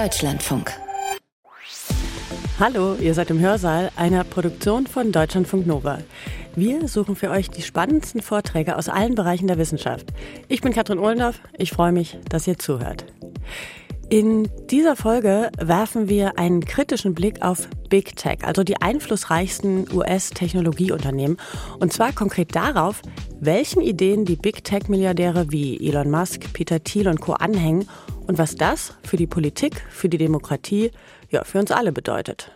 Deutschlandfunk. Hallo, ihr seid im Hörsaal, einer Produktion von Deutschlandfunk Nova. Wir suchen für euch die spannendsten Vorträge aus allen Bereichen der Wissenschaft. Ich bin Katrin Ohlendorf, ich freue mich, dass ihr zuhört. In dieser Folge werfen wir einen kritischen Blick auf Big Tech, also die einflussreichsten US-Technologieunternehmen. Und zwar konkret darauf, welchen Ideen die Big Tech-Milliardäre wie Elon Musk, Peter Thiel und Co. anhängen und was das für die Politik, für die Demokratie, ja, für uns alle bedeutet.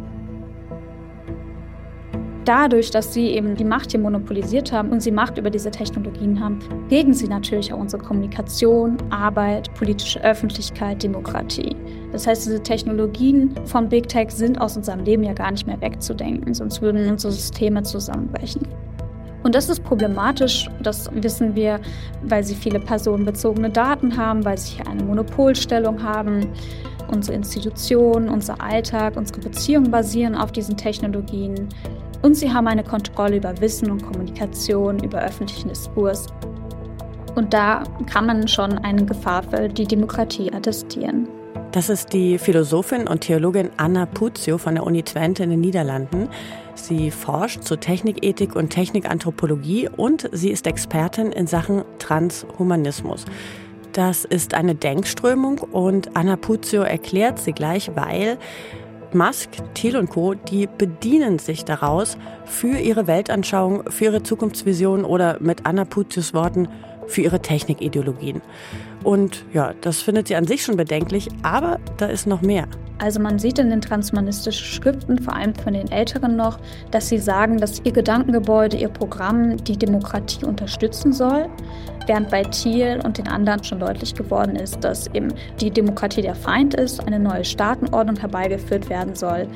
Dadurch, dass sie eben die Macht hier monopolisiert haben und sie Macht über diese Technologien haben, gegen sie natürlich auch unsere Kommunikation, Arbeit, politische Öffentlichkeit, Demokratie. Das heißt, diese Technologien von Big Tech sind aus unserem Leben ja gar nicht mehr wegzudenken, sonst würden unsere Systeme zusammenbrechen. Und das ist problematisch, das wissen wir, weil sie viele personenbezogene Daten haben, weil sie hier eine Monopolstellung haben. Unsere Institutionen, unser Alltag, unsere Beziehungen basieren auf diesen Technologien. Und sie haben eine Kontrolle über Wissen und Kommunikation, über öffentlichen Diskurs. Und da kann man schon eine Gefahr für die Demokratie attestieren. Das ist die Philosophin und Theologin Anna Puzio von der Uni Twente in den Niederlanden. Sie forscht zu Technikethik und Technikanthropologie und sie ist Expertin in Sachen Transhumanismus. Das ist eine Denkströmung und Anna Puzio erklärt sie gleich, weil Musk, Thiel und Co., die bedienen sich daraus für ihre Weltanschauung, für ihre Zukunftsvision oder mit Anna Puzios Worten für ihre Technikideologien. Und ja, das findet sie an sich schon bedenklich, aber da ist noch mehr. Also man sieht in den transhumanistischen Schriften, vor allem von den Älteren noch, dass sie sagen, dass ihr Gedankengebäude, ihr Programm die Demokratie unterstützen soll, während bei Thiel und den anderen schon deutlich geworden ist, dass eben die Demokratie der Feind ist, eine neue Staatenordnung herbeigeführt werden soll.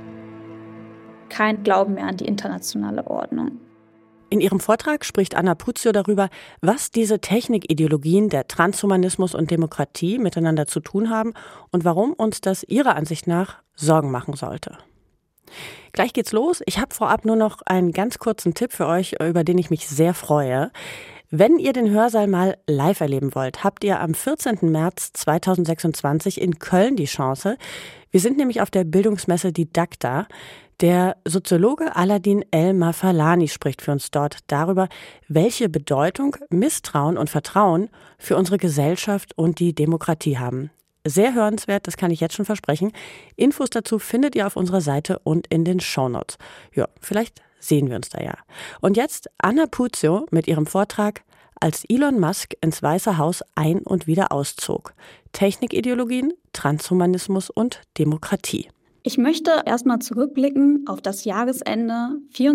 Kein Glauben mehr an die internationale Ordnung. In ihrem Vortrag spricht Anna Puzio darüber, was diese Technikideologien der Transhumanismus und Demokratie miteinander zu tun haben und warum uns das ihrer Ansicht nach Sorgen machen sollte. Gleich geht's los. Ich habe vorab nur noch einen ganz kurzen Tipp für euch, über den ich mich sehr freue. Wenn ihr den Hörsaal mal live erleben wollt, habt ihr am 14. März 2026 in Köln die Chance. Wir sind nämlich auf der Bildungsmesse Didakta. Der Soziologe Aladin El-Mafalani spricht für uns dort darüber, welche Bedeutung Misstrauen und Vertrauen für unsere Gesellschaft und die Demokratie haben. Sehr hörenswert, das kann ich jetzt schon versprechen. Infos dazu findet ihr auf unserer Seite und in den Shownotes. Ja, vielleicht sehen wir uns da ja. Und jetzt Anna Puzio mit ihrem Vortrag Als Elon Musk ins Weiße Haus ein- und wieder auszog. Technikideologien, Transhumanismus und Demokratie. Ich möchte erstmal zurückblicken auf das Jahresende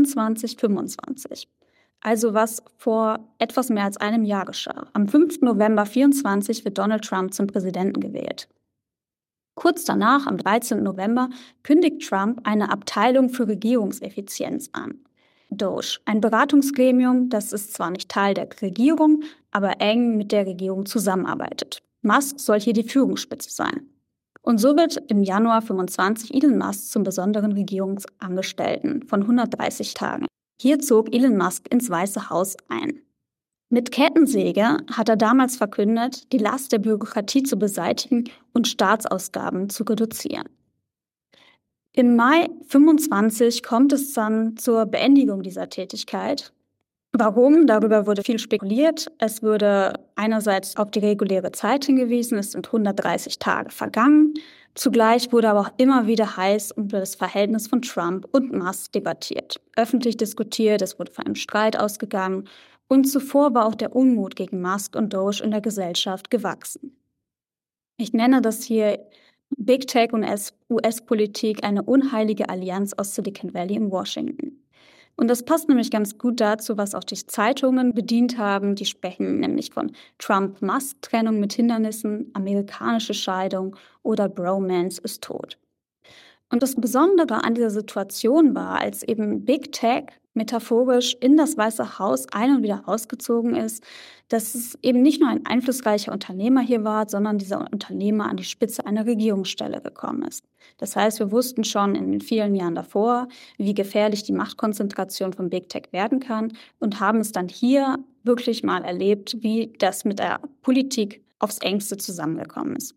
24/25. Also was vor etwas mehr als einem Jahr geschah. Am 5. November 24 wird Donald Trump zum Präsidenten gewählt. Kurz danach, am 13. November, kündigt Trump eine Abteilung für Regierungseffizienz an. DOGE, ein Beratungsgremium, das ist zwar nicht Teil der Regierung, aber eng mit der Regierung zusammenarbeitet. Musk soll hier die Führungsspitze sein. Und so wird im Januar 25 Elon Musk zum besonderen Regierungsangestellten von 130 Tagen. Hier zog Elon Musk ins Weiße Haus ein. Mit Kettensäge hat er damals verkündet, die Last der Bürokratie zu beseitigen und Staatsausgaben zu reduzieren. Im Mai 25 kommt es dann zur Beendigung dieser Tätigkeit. Warum? Darüber wurde viel spekuliert. Es wurde einerseits auf die reguläre Zeit hingewiesen, es sind 130 Tage vergangen. Zugleich wurde aber auch immer wieder heiß über das Verhältnis von Trump und Musk debattiert. Öffentlich diskutiert, es wurde von einem Streit ausgegangen und zuvor war auch der Unmut gegen Musk und Doge in der Gesellschaft gewachsen. Ich nenne das hier Big Tech und US-Politik eine unheilige Allianz aus Silicon Valley und Washington. Und das passt nämlich ganz gut dazu, was auch die Zeitungen bedient haben. Die sprechen nämlich von Trump-Musk-Trennung mit Hindernissen, amerikanische Scheidung oder Bromance ist tot. Und das Besondere an dieser Situation war, als eben Big Tech metaphorisch in das Weiße Haus ein- und wieder ausgezogen ist, dass es eben nicht nur ein einflussreicher Unternehmer hier war, sondern dieser Unternehmer an die Spitze einer Regierungsstelle gekommen ist. Das heißt, wir wussten schon in den vielen Jahren davor, wie gefährlich die Machtkonzentration von Big Tech werden kann und haben es dann hier wirklich mal erlebt, wie das mit der Politik aufs Engste zusammengekommen ist.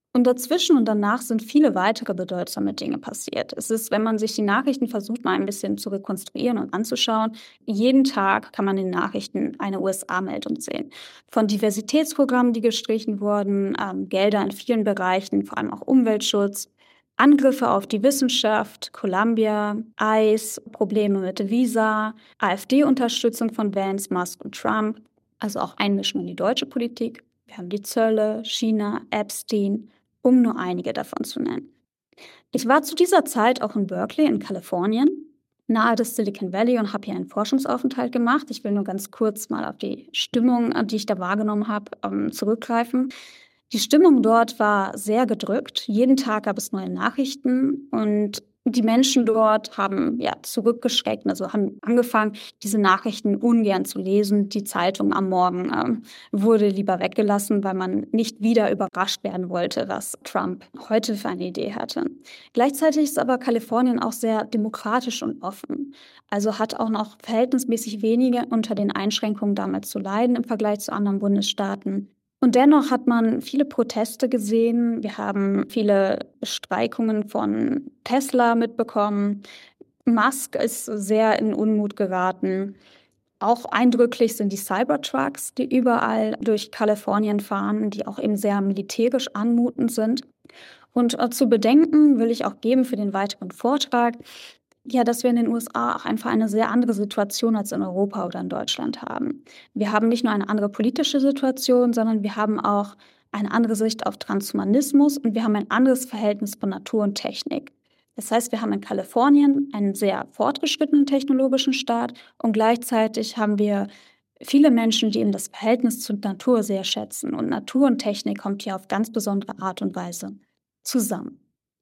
Und dazwischen und danach sind viele weitere bedeutsame Dinge passiert. Es ist, wenn man sich die Nachrichten versucht, mal ein bisschen zu rekonstruieren und anzuschauen, jeden Tag kann man in den Nachrichten eine USA-Meldung sehen. Von Diversitätsprogrammen, die gestrichen wurden, Gelder in vielen Bereichen, vor allem auch Umweltschutz, Angriffe auf die Wissenschaft, Columbia, ICE, Probleme mit Visa, AfD-Unterstützung von Vance, Musk und Trump, also auch Einmischung in die deutsche Politik. Wir haben die Zölle, China, Epstein, um nur einige davon zu nennen. Ich war zu dieser Zeit auch in Berkeley in Kalifornien, nahe des Silicon Valley, und habe hier einen Forschungsaufenthalt gemacht. Ich will nur ganz kurz mal auf die Stimmung, die ich da wahrgenommen habe, zurückgreifen. Die Stimmung dort war sehr gedrückt. Jeden Tag gab es neue Nachrichten und die Menschen dort haben zurückgeschreckt, also haben angefangen, diese Nachrichten ungern zu lesen. Die Zeitung am Morgen wurde lieber weggelassen, weil man nicht wieder überrascht werden wollte, was Trump heute für eine Idee hatte. Gleichzeitig ist aber Kalifornien auch sehr demokratisch und offen. Also hat auch noch verhältnismäßig wenige unter den Einschränkungen damals zu leiden im Vergleich zu anderen Bundesstaaten. Und dennoch hat man viele Proteste gesehen. Wir haben viele Bestreikungen von Tesla mitbekommen. Musk ist sehr in Unmut geraten. Auch eindrücklich sind die Cybertrucks, die überall durch Kalifornien fahren, die auch eben sehr militärisch anmutend sind. Und zu bedenken will ich auch geben für den weiteren Vortrag, dass wir in den USA auch einfach eine sehr andere Situation als in Europa oder in Deutschland haben. Wir haben nicht nur eine andere politische Situation, sondern wir haben auch eine andere Sicht auf Transhumanismus und wir haben ein anderes Verhältnis von Natur und Technik. Das heißt, wir haben in Kalifornien einen sehr fortgeschrittenen technologischen Staat und gleichzeitig haben wir viele Menschen, die eben das Verhältnis zur Natur sehr schätzen. Und Natur und Technik kommt hier auf ganz besondere Art und Weise zusammen.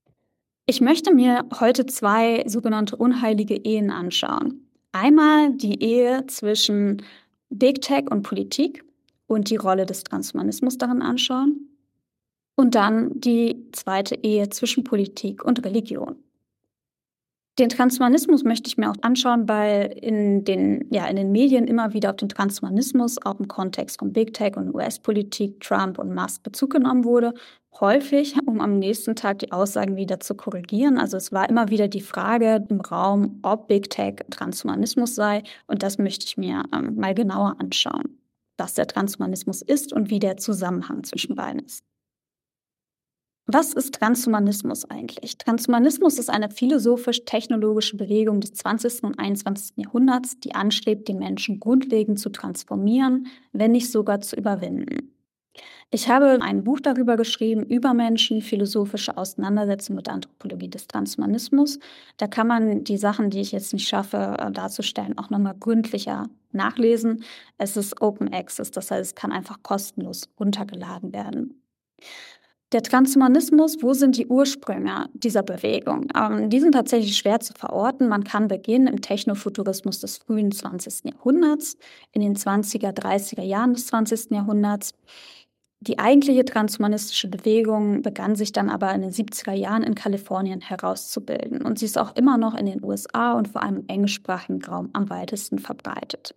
Ich möchte mir heute 2 sogenannte unheilige Ehen anschauen. Einmal die Ehe zwischen Big Tech und Politik und die Rolle des Transhumanismus darin anschauen. Und dann die zweite Ehe zwischen Politik und Religion. Den Transhumanismus möchte ich mir auch anschauen, weil in den Medien immer wieder auf den Transhumanismus, auch im Kontext von Big Tech und US-Politik, Trump und Musk Bezug genommen wurde. Häufig, um am nächsten Tag die Aussagen wieder zu korrigieren. Also es war immer wieder die Frage im Raum, ob Big Tech Transhumanismus sei. Und das möchte ich mir mal genauer anschauen, was der Transhumanismus ist und wie der Zusammenhang zwischen beiden ist. Was ist Transhumanismus eigentlich? Transhumanismus ist eine philosophisch-technologische Bewegung des 20. und 21. Jahrhunderts, die anstrebt, den Menschen grundlegend zu transformieren, wenn nicht sogar zu überwinden. Ich habe ein Buch darüber geschrieben, Übermenschen, philosophische Auseinandersetzung mit der Anthropologie des Transhumanismus. Da kann man die Sachen, die ich jetzt nicht schaffe darzustellen, auch nochmal gründlicher nachlesen. Es ist Open Access, das heißt, es kann einfach kostenlos runtergeladen werden. Der Transhumanismus, wo sind die Ursprünge dieser Bewegung? Die sind tatsächlich schwer zu verorten. Man kann beginnen im Technofuturismus des frühen 20. Jahrhunderts, in den 20er, 30er Jahren des 20. Jahrhunderts. Die eigentliche transhumanistische Bewegung begann sich dann aber in den 70er Jahren in Kalifornien herauszubilden. Und sie ist auch immer noch in den USA und vor allem im englischsprachigen Raum am weitesten verbreitet.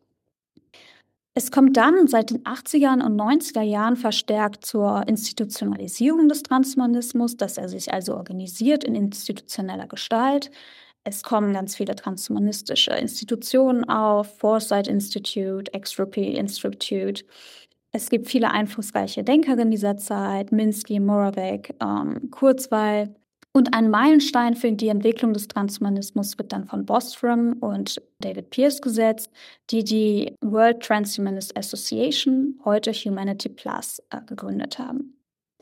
Es kommt dann seit den 80er und 90er Jahren verstärkt zur Institutionalisierung des Transhumanismus, dass er sich also organisiert in institutioneller Gestalt. Es kommen ganz viele transhumanistische Institutionen auf, Foresight Institute, Extropy Institute. Es gibt viele einflussreiche Denkerinnen dieser Zeit, Minsky, Moravec, Kurzweil. Und ein Meilenstein für die Entwicklung des Transhumanismus wird dann von Bostrom und David Pearce gesetzt, die World Transhumanist Association, heute Humanity Plus, gegründet haben.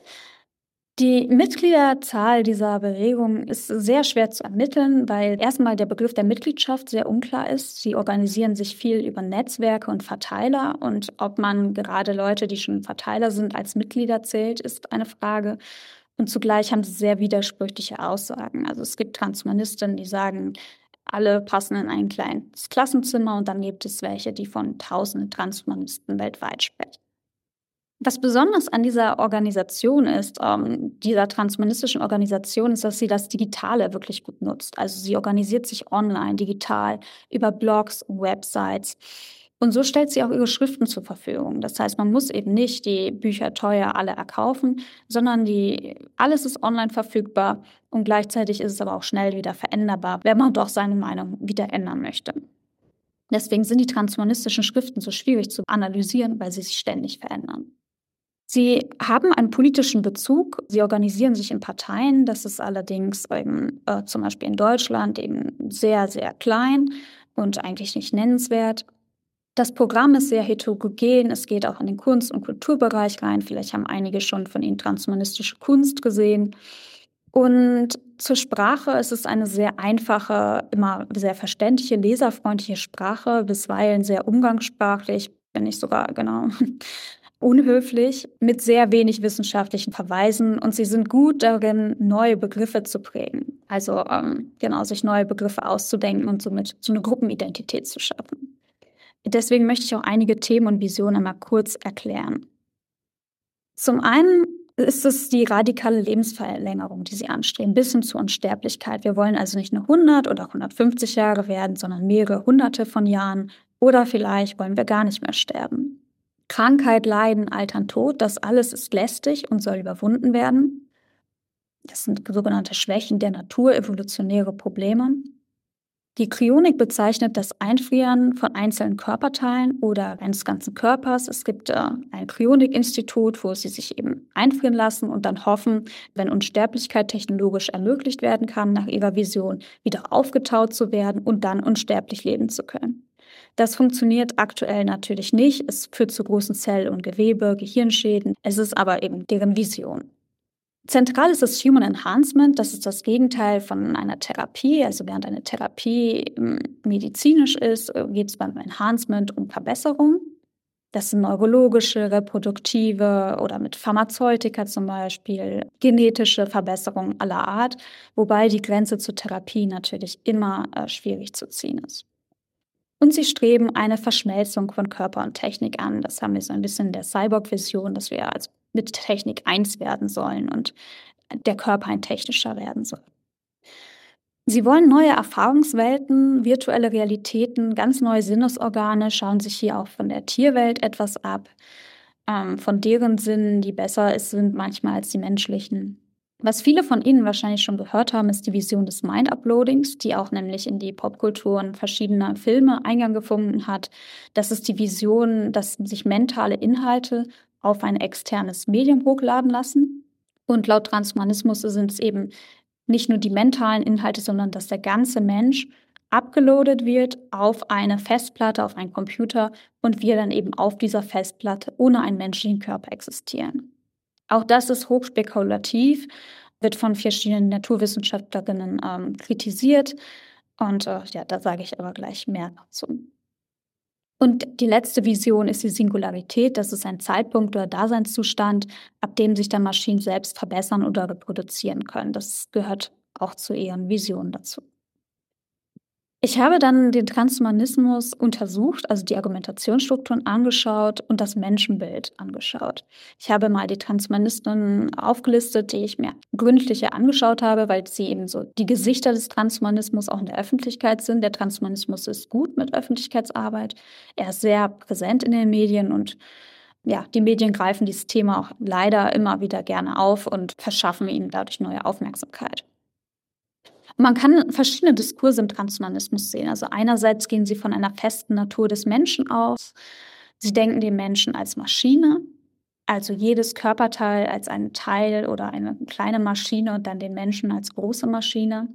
Die Mitgliederzahl dieser Bewegung ist sehr schwer zu ermitteln, weil erstmal der Begriff der Mitgliedschaft sehr unklar ist. Sie organisieren sich viel über Netzwerke und Verteiler und ob man gerade Leute, die schon Verteiler sind, als Mitglieder zählt, ist eine Frage. Und zugleich haben sie sehr widersprüchliche Aussagen. Also es gibt Transhumanistinnen, die sagen, alle passen in ein kleines Klassenzimmer und dann gibt es welche, die von tausenden Transhumanisten weltweit sprechen. Was besonders an dieser Organisation ist, dieser transhumanistischen Organisation, ist, dass sie das Digitale wirklich gut nutzt. Also sie organisiert sich online, digital, über Blogs und Websites. Und so stellt sie auch ihre Schriften zur Verfügung. Das heißt, man muss eben nicht die Bücher teuer alle erkaufen, sondern alles ist online verfügbar und gleichzeitig ist es aber auch schnell wieder veränderbar, wenn man doch seine Meinung wieder ändern möchte. Deswegen sind die transhumanistischen Schriften so schwierig zu analysieren, weil sie sich ständig verändern. Sie haben einen politischen Bezug. Sie organisieren sich in Parteien. Das ist allerdings eben, zum Beispiel in Deutschland eben sehr, sehr klein und eigentlich nicht nennenswert. Das Programm ist sehr heterogen. Es geht auch in den Kunst- und Kulturbereich rein. Vielleicht haben einige schon von Ihnen transhumanistische Kunst gesehen. Und zur Sprache ist es eine sehr einfache, immer sehr verständliche, leserfreundliche Sprache, bisweilen sehr umgangssprachlich, wenn nicht sogar unhöflich, mit sehr wenig wissenschaftlichen Verweisen. Und sie sind gut darin, neue Begriffe zu prägen. Also sich neue Begriffe auszudenken und somit so eine Gruppenidentität zu schaffen. Deswegen möchte ich auch einige Themen und Visionen einmal kurz erklären. Zum einen ist es die radikale Lebensverlängerung, die sie anstreben, bis hin zur Unsterblichkeit. Wir wollen also nicht nur 100 oder 150 Jahre werden, sondern mehrere Hunderte von Jahren. Oder vielleicht wollen wir gar nicht mehr sterben. Krankheit, Leiden, Altern, Tod, das alles ist lästig und soll überwunden werden. Das sind sogenannte Schwächen der Natur, evolutionäre Probleme. Die Kryonik bezeichnet das Einfrieren von einzelnen Körperteilen oder eines ganzen Körpers. Es gibt ein Kryonik-Institut, wo sie sich eben einfrieren lassen und dann hoffen, wenn Unsterblichkeit technologisch ermöglicht werden kann, nach ihrer Vision wieder aufgetaut zu werden und dann unsterblich leben zu können. Das funktioniert aktuell natürlich nicht. Es führt zu großen Zell- und Gehirnschäden. Es ist aber eben deren Vision. Zentral ist das Human Enhancement. Das ist das Gegenteil von einer Therapie. Also während eine Therapie medizinisch ist, geht es beim Enhancement um Verbesserung. Das sind neurologische, reproduktive oder mit Pharmazeutika zum Beispiel, genetische Verbesserungen aller Art, wobei die Grenze zur Therapie natürlich immer schwierig zu ziehen ist. Und sie streben eine Verschmelzung von Körper und Technik an. Das haben wir so ein bisschen in der Cyborg-Vision, dass wir als mit Technik eins werden sollen und der Körper ein technischer werden soll. Sie wollen neue Erfahrungswelten, virtuelle Realitäten, ganz neue Sinnesorgane, schauen sich hier auch von der Tierwelt etwas ab, von deren Sinnen, die besser sind manchmal als die menschlichen. Was viele von Ihnen wahrscheinlich schon gehört haben, ist die Vision des Mind-Uploadings, die auch nämlich in die Popkulturen verschiedener Filme Eingang gefunden hat. Das ist die Vision, dass sich mentale Inhalte auf ein externes Medium hochladen lassen. Und laut Transhumanismus sind es eben nicht nur die mentalen Inhalte, sondern dass der ganze Mensch abgeloadet wird auf eine Festplatte, auf einen Computer und wir dann eben auf dieser Festplatte ohne einen menschlichen Körper existieren. Auch das ist hochspekulativ, wird von verschiedenen Naturwissenschaftlerinnen kritisiert. Und da sage ich aber gleich mehr dazu. Und die letzte Vision ist die Singularität. Das ist ein Zeitpunkt oder Daseinszustand, ab dem sich dann Maschinen selbst verbessern oder reproduzieren können. Das gehört auch zu ihren Visionen dazu. Ich habe dann den Transhumanismus untersucht, also die Argumentationsstrukturen angeschaut und das Menschenbild angeschaut. Ich habe mal die Transhumanisten aufgelistet, die ich mir gründlicher angeschaut habe, weil sie eben so die Gesichter des Transhumanismus auch in der Öffentlichkeit sind. Der Transhumanismus ist gut mit Öffentlichkeitsarbeit. Er ist sehr präsent in den Medien und ja, die Medien greifen dieses Thema auch leider immer wieder gerne auf und verschaffen ihm dadurch neue Aufmerksamkeit. Man kann verschiedene Diskurse im Transhumanismus sehen. Also einerseits gehen sie von einer festen Natur des Menschen aus. Sie denken den Menschen als Maschine, also jedes Körperteil als ein Teil oder eine kleine Maschine und dann den Menschen als große Maschine.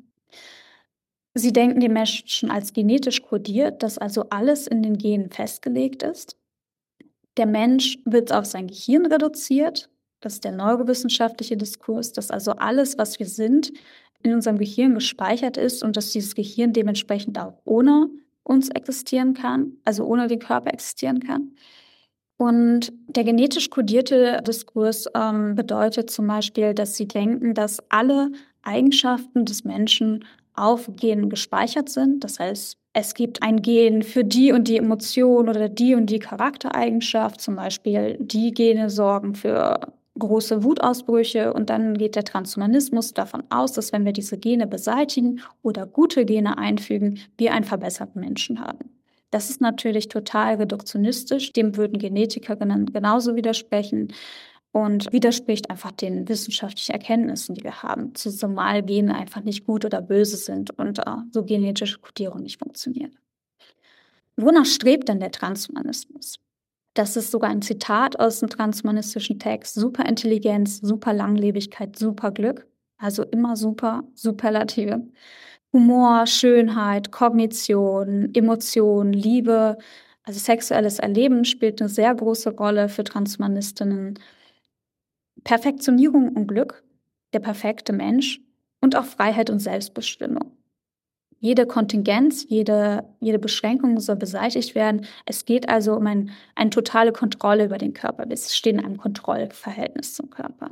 Sie denken den Menschen als genetisch kodiert, dass also alles in den Genen festgelegt ist. Der Mensch wird auf sein Gehirn reduziert. Das ist der neurowissenschaftliche Diskurs, dass also alles, was wir sind, in unserem Gehirn gespeichert ist und dass dieses Gehirn dementsprechend auch ohne uns existieren kann, also ohne den Körper existieren kann. Und der genetisch kodierte Diskurs bedeutet zum Beispiel, dass sie denken, dass alle Eigenschaften des Menschen auf Genen gespeichert sind. Das heißt, es gibt ein Gen für die und die Emotion oder die und die Charaktereigenschaft. Zum Beispiel die Gene sorgen für große Wutausbrüche und dann geht der Transhumanismus davon aus, dass wenn wir diese Gene beseitigen oder gute Gene einfügen, wir einen verbesserten Menschen haben. Das ist natürlich total reduktionistisch. Dem würden Genetiker genauso widersprechen und widerspricht einfach den wissenschaftlichen Erkenntnissen, die wir haben, zumal Gene einfach nicht gut oder böse sind und so genetische Kodierung nicht funktioniert. Wonach strebt denn der Transhumanismus? Das ist sogar ein Zitat aus dem transhumanistischen Text. Superintelligenz, Superlanglebigkeit, Superglück. Also immer super, Superlative. Humor, Schönheit, Kognition, Emotion, Liebe, also sexuelles Erleben spielt eine sehr große Rolle für Transhumanistinnen. Perfektionierung und Glück, der perfekte Mensch und auch Freiheit und Selbstbestimmung. Jede Kontingenz, jede Beschränkung soll beseitigt werden. Es geht also um eine totale Kontrolle über den Körper. Wir stehen in einem Kontrollverhältnis zum Körper.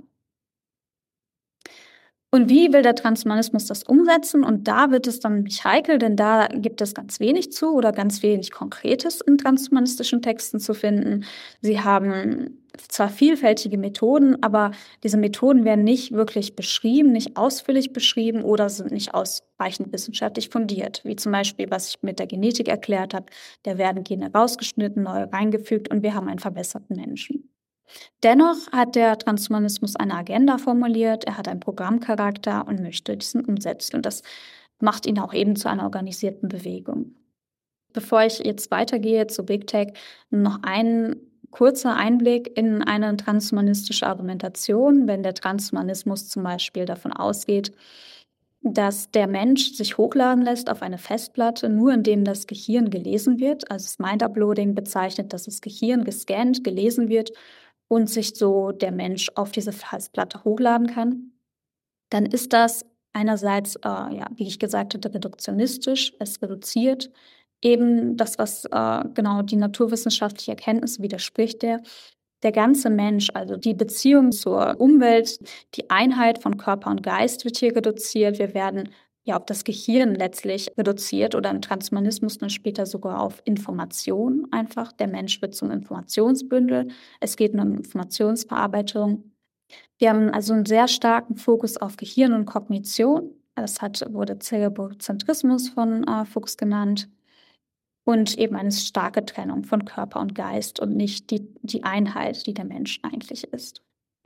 Und wie will der Transhumanismus das umsetzen? Und da wird es dann nicht heikel, denn da gibt es ganz wenig zu oder ganz wenig Konkretes in transhumanistischen Texten zu finden. Sie haben zwar vielfältige Methoden, aber diese Methoden werden nicht wirklich beschrieben, nicht ausführlich beschrieben oder sind nicht ausreichend wissenschaftlich fundiert. Wie zum Beispiel, was ich mit der Genetik erklärt habe, da werden Gene rausgeschnitten, neu reingefügt und wir haben einen verbesserten Menschen. Dennoch hat der Transhumanismus eine Agenda formuliert, er hat einen Programmcharakter und möchte diesen umsetzen. Und das macht ihn auch eben zu einer organisierten Bewegung. Bevor ich jetzt weitergehe zu Big Tech, noch ein kurzer Einblick in eine transhumanistische Argumentation, wenn der Transhumanismus zum Beispiel davon ausgeht, dass der Mensch sich hochladen lässt auf eine Festplatte, nur indem das Gehirn gelesen wird. Also das Mind-Uploading bezeichnet, dass das Gehirn gescannt, gelesen wird und sich so der Mensch auf diese Festplatte hochladen kann. Dann ist das einerseits, wie ich gesagt hatte, reduktionistisch. Es reduziert eben das, was genau die naturwissenschaftliche Erkenntnis widerspricht der ganze Mensch, also die Beziehung zur Umwelt, die Einheit von Körper und Geist wird hier reduziert. Wir werden auf das Gehirn letztlich reduziert oder im Transhumanismus dann später sogar auf Information einfach. Der Mensch wird zum Informationsbündel. Es geht um Informationsverarbeitung. Wir haben also einen sehr starken Fokus auf Gehirn und Kognition. Wurde Zerebrozentrismus von Fuchs genannt. Und eben eine starke Trennung von Körper und Geist und nicht die Einheit, die der Mensch eigentlich ist.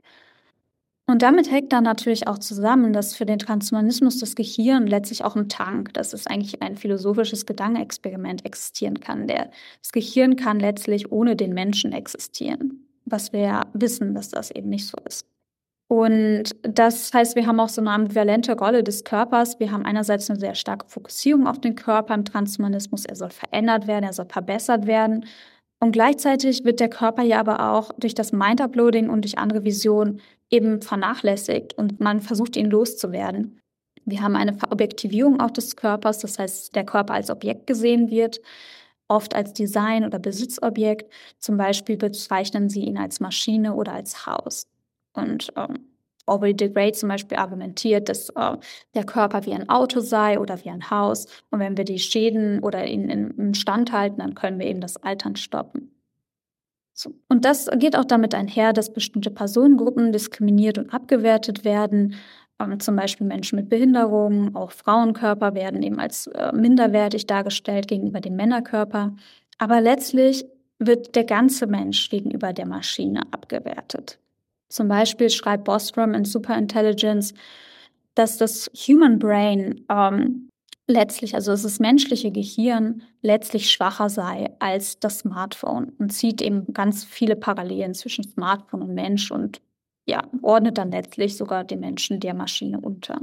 Und damit hängt dann natürlich auch zusammen, dass für den Transhumanismus das Gehirn letztlich auch im Tank, das ist eigentlich ein philosophisches Gedankenexperiment, existieren kann. Das Gehirn kann letztlich ohne den Menschen existieren, was wir ja wissen, dass das eben nicht so ist. Und das heißt, wir haben auch so eine ambivalente Rolle des Körpers. Wir haben einerseits eine sehr starke Fokussierung auf den Körper im Transhumanismus. Er soll verändert werden, er soll verbessert werden. Und gleichzeitig wird der Körper ja aber auch durch das Mind-Uploading und durch andere Visionen eben vernachlässigt und man versucht, ihn loszuwerden. Wir haben eine Verobjektivierung auch des Körpers, das heißt, der Körper als Objekt gesehen wird, oft als Design- oder Besitzobjekt. Zum Beispiel bezeichnen sie ihn als Maschine oder als Haus. Und Aubrey de Grey zum Beispiel argumentiert, dass der Körper wie ein Auto sei oder wie ein Haus. Und wenn wir die Schäden oder ihn im Stand halten, dann können wir eben das Altern stoppen. So. Und das geht auch damit einher, dass bestimmte Personengruppen diskriminiert und abgewertet werden. Zum Beispiel Menschen mit Behinderungen, auch Frauenkörper werden eben als minderwertig dargestellt gegenüber dem Männerkörper. Aber letztlich wird der ganze Mensch gegenüber der Maschine abgewertet. Zum Beispiel schreibt Bostrom in Superintelligence, dass das Human Brain letztlich, also das menschliche Gehirn, letztlich schwacher sei als das Smartphone und zieht eben ganz viele Parallelen zwischen Smartphone und Mensch und ordnet dann letztlich sogar den Menschen der Maschine unter.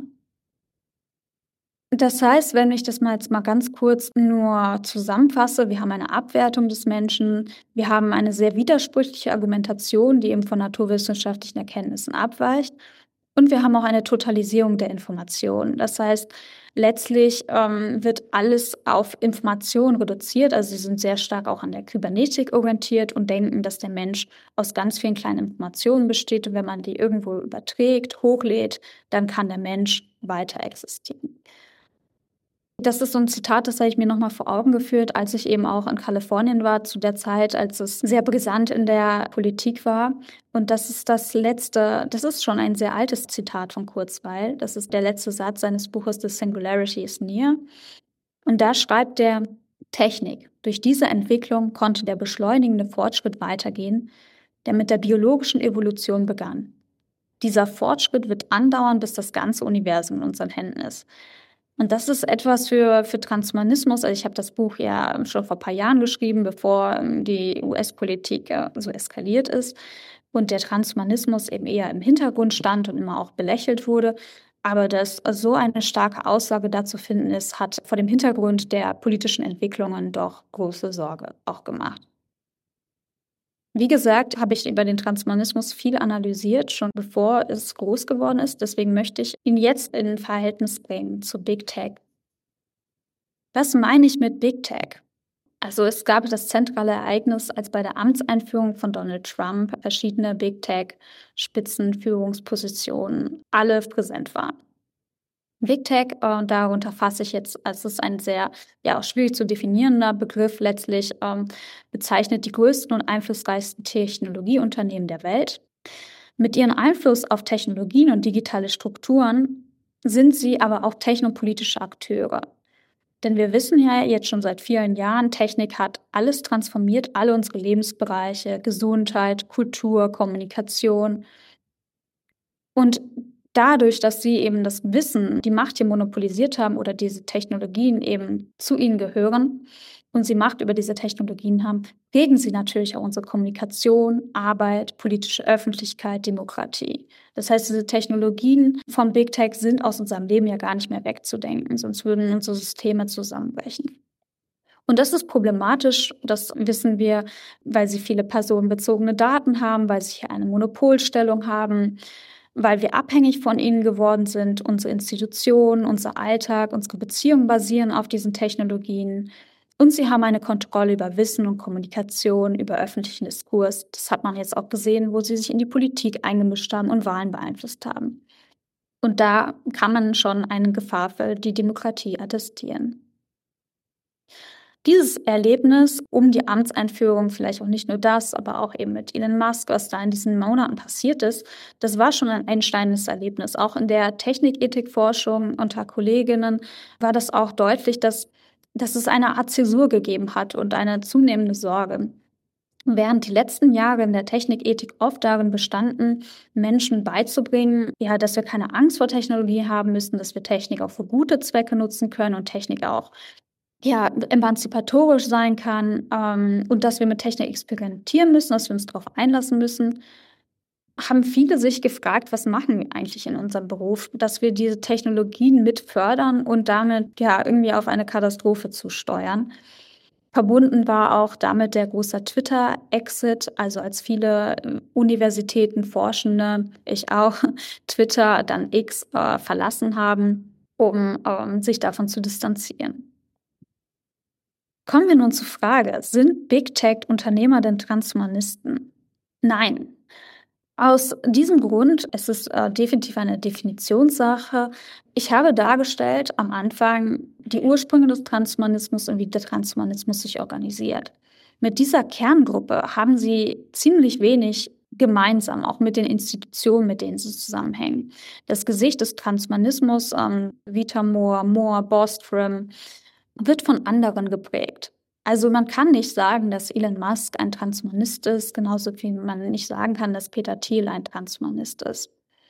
Das heißt, wenn ich das jetzt mal ganz kurz nur zusammenfasse, wir haben eine Abwertung des Menschen, wir haben eine sehr widersprüchliche Argumentation, die eben von naturwissenschaftlichen Erkenntnissen abweicht und wir haben auch eine Totalisierung der Information. Das heißt, letztlich wird alles auf Information reduziert, also sie sind sehr stark auch an der Kybernetik orientiert und denken, dass der Mensch aus ganz vielen kleinen Informationen besteht und wenn man die irgendwo überträgt, hochlädt, dann kann der Mensch weiter existieren. Das ist so ein Zitat, das habe ich mir noch mal vor Augen geführt, als ich eben auch in Kalifornien war, zu der Zeit, als es sehr brisant in der Politik war. Und das ist schon ein sehr altes Zitat von Kurzweil. Das ist der letzte Satz seines Buches The Singularity is Near. Und da schreibt er, Technik. Durch diese Entwicklung konnte der beschleunigende Fortschritt weitergehen, der mit der biologischen Evolution begann. Dieser Fortschritt wird andauern, bis das ganze Universum in unseren Händen ist. Und das ist etwas für Transhumanismus. Also ich habe das Buch ja schon vor ein paar Jahren geschrieben, bevor die US-Politik so eskaliert ist und der Transhumanismus eben eher im Hintergrund stand und immer auch belächelt wurde. Aber dass so eine starke Aussage dazu finden ist, hat vor dem Hintergrund der politischen Entwicklungen doch große Sorge auch gemacht. Wie gesagt, habe ich über den Transhumanismus viel analysiert, schon bevor es groß geworden ist. Deswegen möchte ich ihn jetzt in ein Verhältnis bringen zu Big Tech. Was meine ich mit Big Tech? Also es gab das zentrale Ereignis, als bei der Amtseinführung von Donald Trump verschiedene Big Tech-Spitzenführungspositionen alle präsent waren. Big Tech, darunter fasse ich jetzt, also es ist ein sehr, ja, auch schwierig zu definierender Begriff letztlich, bezeichnet die größten und einflussreichsten Technologieunternehmen der Welt. Mit ihrem Einfluss auf Technologien und digitale Strukturen sind sie aber auch technopolitische Akteure. Denn wir wissen ja jetzt schon seit vielen Jahren, Technik hat alles transformiert, alle unsere Lebensbereiche, Gesundheit, Kultur, Kommunikation. Und dadurch, dass sie eben das Wissen, die Macht hier monopolisiert haben oder diese Technologien eben zu ihnen gehören und sie Macht über diese Technologien haben, prägen sie natürlich auch unsere Kommunikation, Arbeit, politische Öffentlichkeit, Demokratie. Das heißt, diese Technologien vom Big Tech sind aus unserem Leben ja gar nicht mehr wegzudenken, sonst würden unsere Systeme zusammenbrechen. Und das ist problematisch, das wissen wir, weil sie viele personenbezogene Daten haben, weil sie hier eine Monopolstellung haben, weil wir abhängig von ihnen geworden sind. Unsere Institutionen, unser Alltag, unsere Beziehungen basieren auf diesen Technologien. Und sie haben eine Kontrolle über Wissen und Kommunikation, über öffentlichen Diskurs. Das hat man jetzt auch gesehen, wo sie sich in die Politik eingemischt haben und Wahlen beeinflusst haben. Und da kann man schon eine Gefahr für die Demokratie attestieren. Dieses Erlebnis um die Amtseinführung, vielleicht auch nicht nur das, aber auch eben mit Elon Musk, was da in diesen Monaten passiert ist, das war schon ein einschneidendes Erlebnis. Auch in der Technikethikforschung unter Kolleginnen war das auch deutlich, dass es eine Art Zäsur gegeben hat und eine zunehmende Sorge. Während die letzten Jahre in der Technikethik oft darin bestanden, Menschen beizubringen, ja, dass wir keine Angst vor Technologie haben müssen, dass wir Technik auch für gute Zwecke nutzen können und Technik auch ja, emanzipatorisch sein kann, und dass wir mit Technik experimentieren müssen, dass wir uns darauf einlassen müssen, haben viele sich gefragt, was machen wir eigentlich in unserem Beruf, dass wir diese Technologien mit fördern und damit ja irgendwie auf eine Katastrophe zusteuern. Verbunden war auch damit der große Twitter-Exit, also als viele Universitäten, Forschende, ich auch, Twitter, dann X verlassen haben, um sich davon zu distanzieren. Kommen wir nun zur Frage, sind Big Tech Unternehmer denn Transhumanisten? Nein. Aus diesem Grund, es ist definitiv eine Definitionssache. Ich habe dargestellt am Anfang die Ursprünge des Transhumanismus und wie der Transhumanismus sich organisiert. Mit dieser Kerngruppe haben sie ziemlich wenig gemeinsam, auch mit den Institutionen, mit denen sie zusammenhängen. Das Gesicht des Transhumanismus, Vita Moore, Bostrom, wird von anderen geprägt. Also man kann nicht sagen, dass Elon Musk ein Transhumanist ist, genauso wie man nicht sagen kann, dass Peter Thiel ein Transhumanist ist.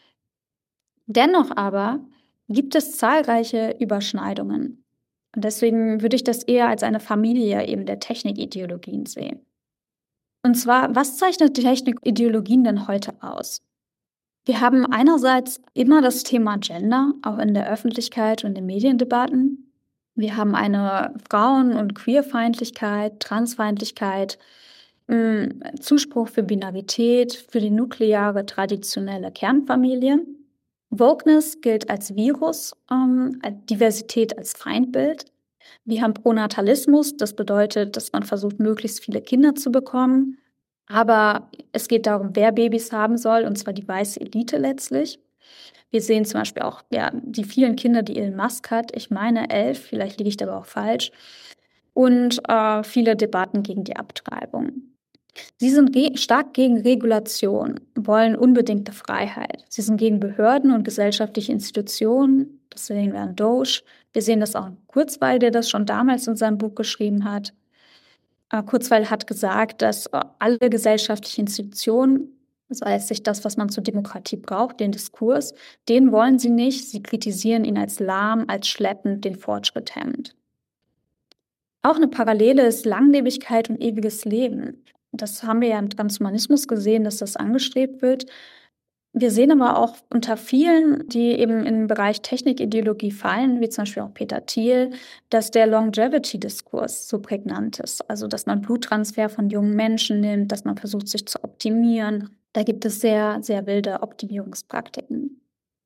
Dennoch aber gibt es zahlreiche Überschneidungen. Und deswegen würde ich das eher als eine Familie eben der Technikideologien sehen. Und zwar, was zeichnet die Technikideologien denn heute aus? Wir haben einerseits immer das Thema Gender, auch in der Öffentlichkeit und in Mediendebatten. Wir haben eine Frauen- und Queerfeindlichkeit, Transfeindlichkeit, Zuspruch für Binarität, für die nukleare traditionelle Kernfamilie. Wokeness gilt als Virus, Diversität als Feindbild. Wir haben Pronatalismus, das bedeutet, dass man versucht, möglichst viele Kinder zu bekommen. Aber es geht darum, wer Babys haben soll, und zwar die weiße Elite letztlich. Wir sehen zum Beispiel auch die vielen Kinder, die Elon Musk hat. Ich meine 11, vielleicht liege ich dabei auch falsch. Und viele Debatten gegen die Abtreibung. Sie sind stark gegen Regulation, wollen unbedingte Freiheit. Sie sind gegen Behörden und gesellschaftliche Institutionen. Das sehen wir an Doge. Wir sehen das auch an Kurzweil, der das schon damals in seinem Buch geschrieben hat. Kurzweil hat gesagt, dass alle gesellschaftlichen Institutionen, sei es sich das, was man zur Demokratie braucht, den Diskurs, den wollen sie nicht. Sie kritisieren ihn als lahm, als schleppend, den Fortschritt hemmend. Auch eine Parallele ist Langlebigkeit und ewiges Leben. Das haben wir ja im Transhumanismus gesehen, dass das angestrebt wird. Wir sehen aber auch unter vielen, die eben in den Bereich Technikideologie fallen, wie zum Beispiel auch Peter Thiel, dass der Longevity-Diskurs so prägnant ist. Also, dass man Bluttransfer von jungen Menschen nimmt, dass man versucht, sich zu optimieren. Da gibt es sehr, sehr wilde Optimierungspraktiken.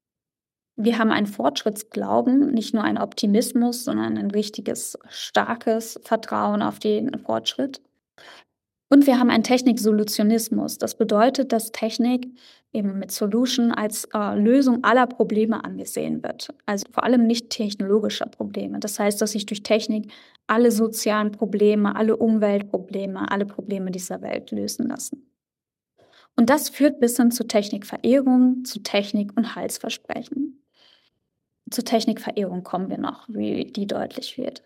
Wir haben einen Fortschrittsglauben, nicht nur einen Optimismus, sondern ein richtiges, starkes Vertrauen auf den Fortschritt. Und wir haben einen Techniksolutionismus. Das bedeutet, dass Technik eben mit Solution als Lösung aller Probleme angesehen wird. Also vor allem nicht technologischer Probleme. Das heißt, dass sich durch Technik alle sozialen Probleme, alle Umweltprobleme, alle Probleme dieser Welt lösen lassen. Und das führt bis hin zur Technikverehrung, zu Technik- und Heilsversprechen. Zur Technikverehrung kommen wir noch, wie die deutlich wird.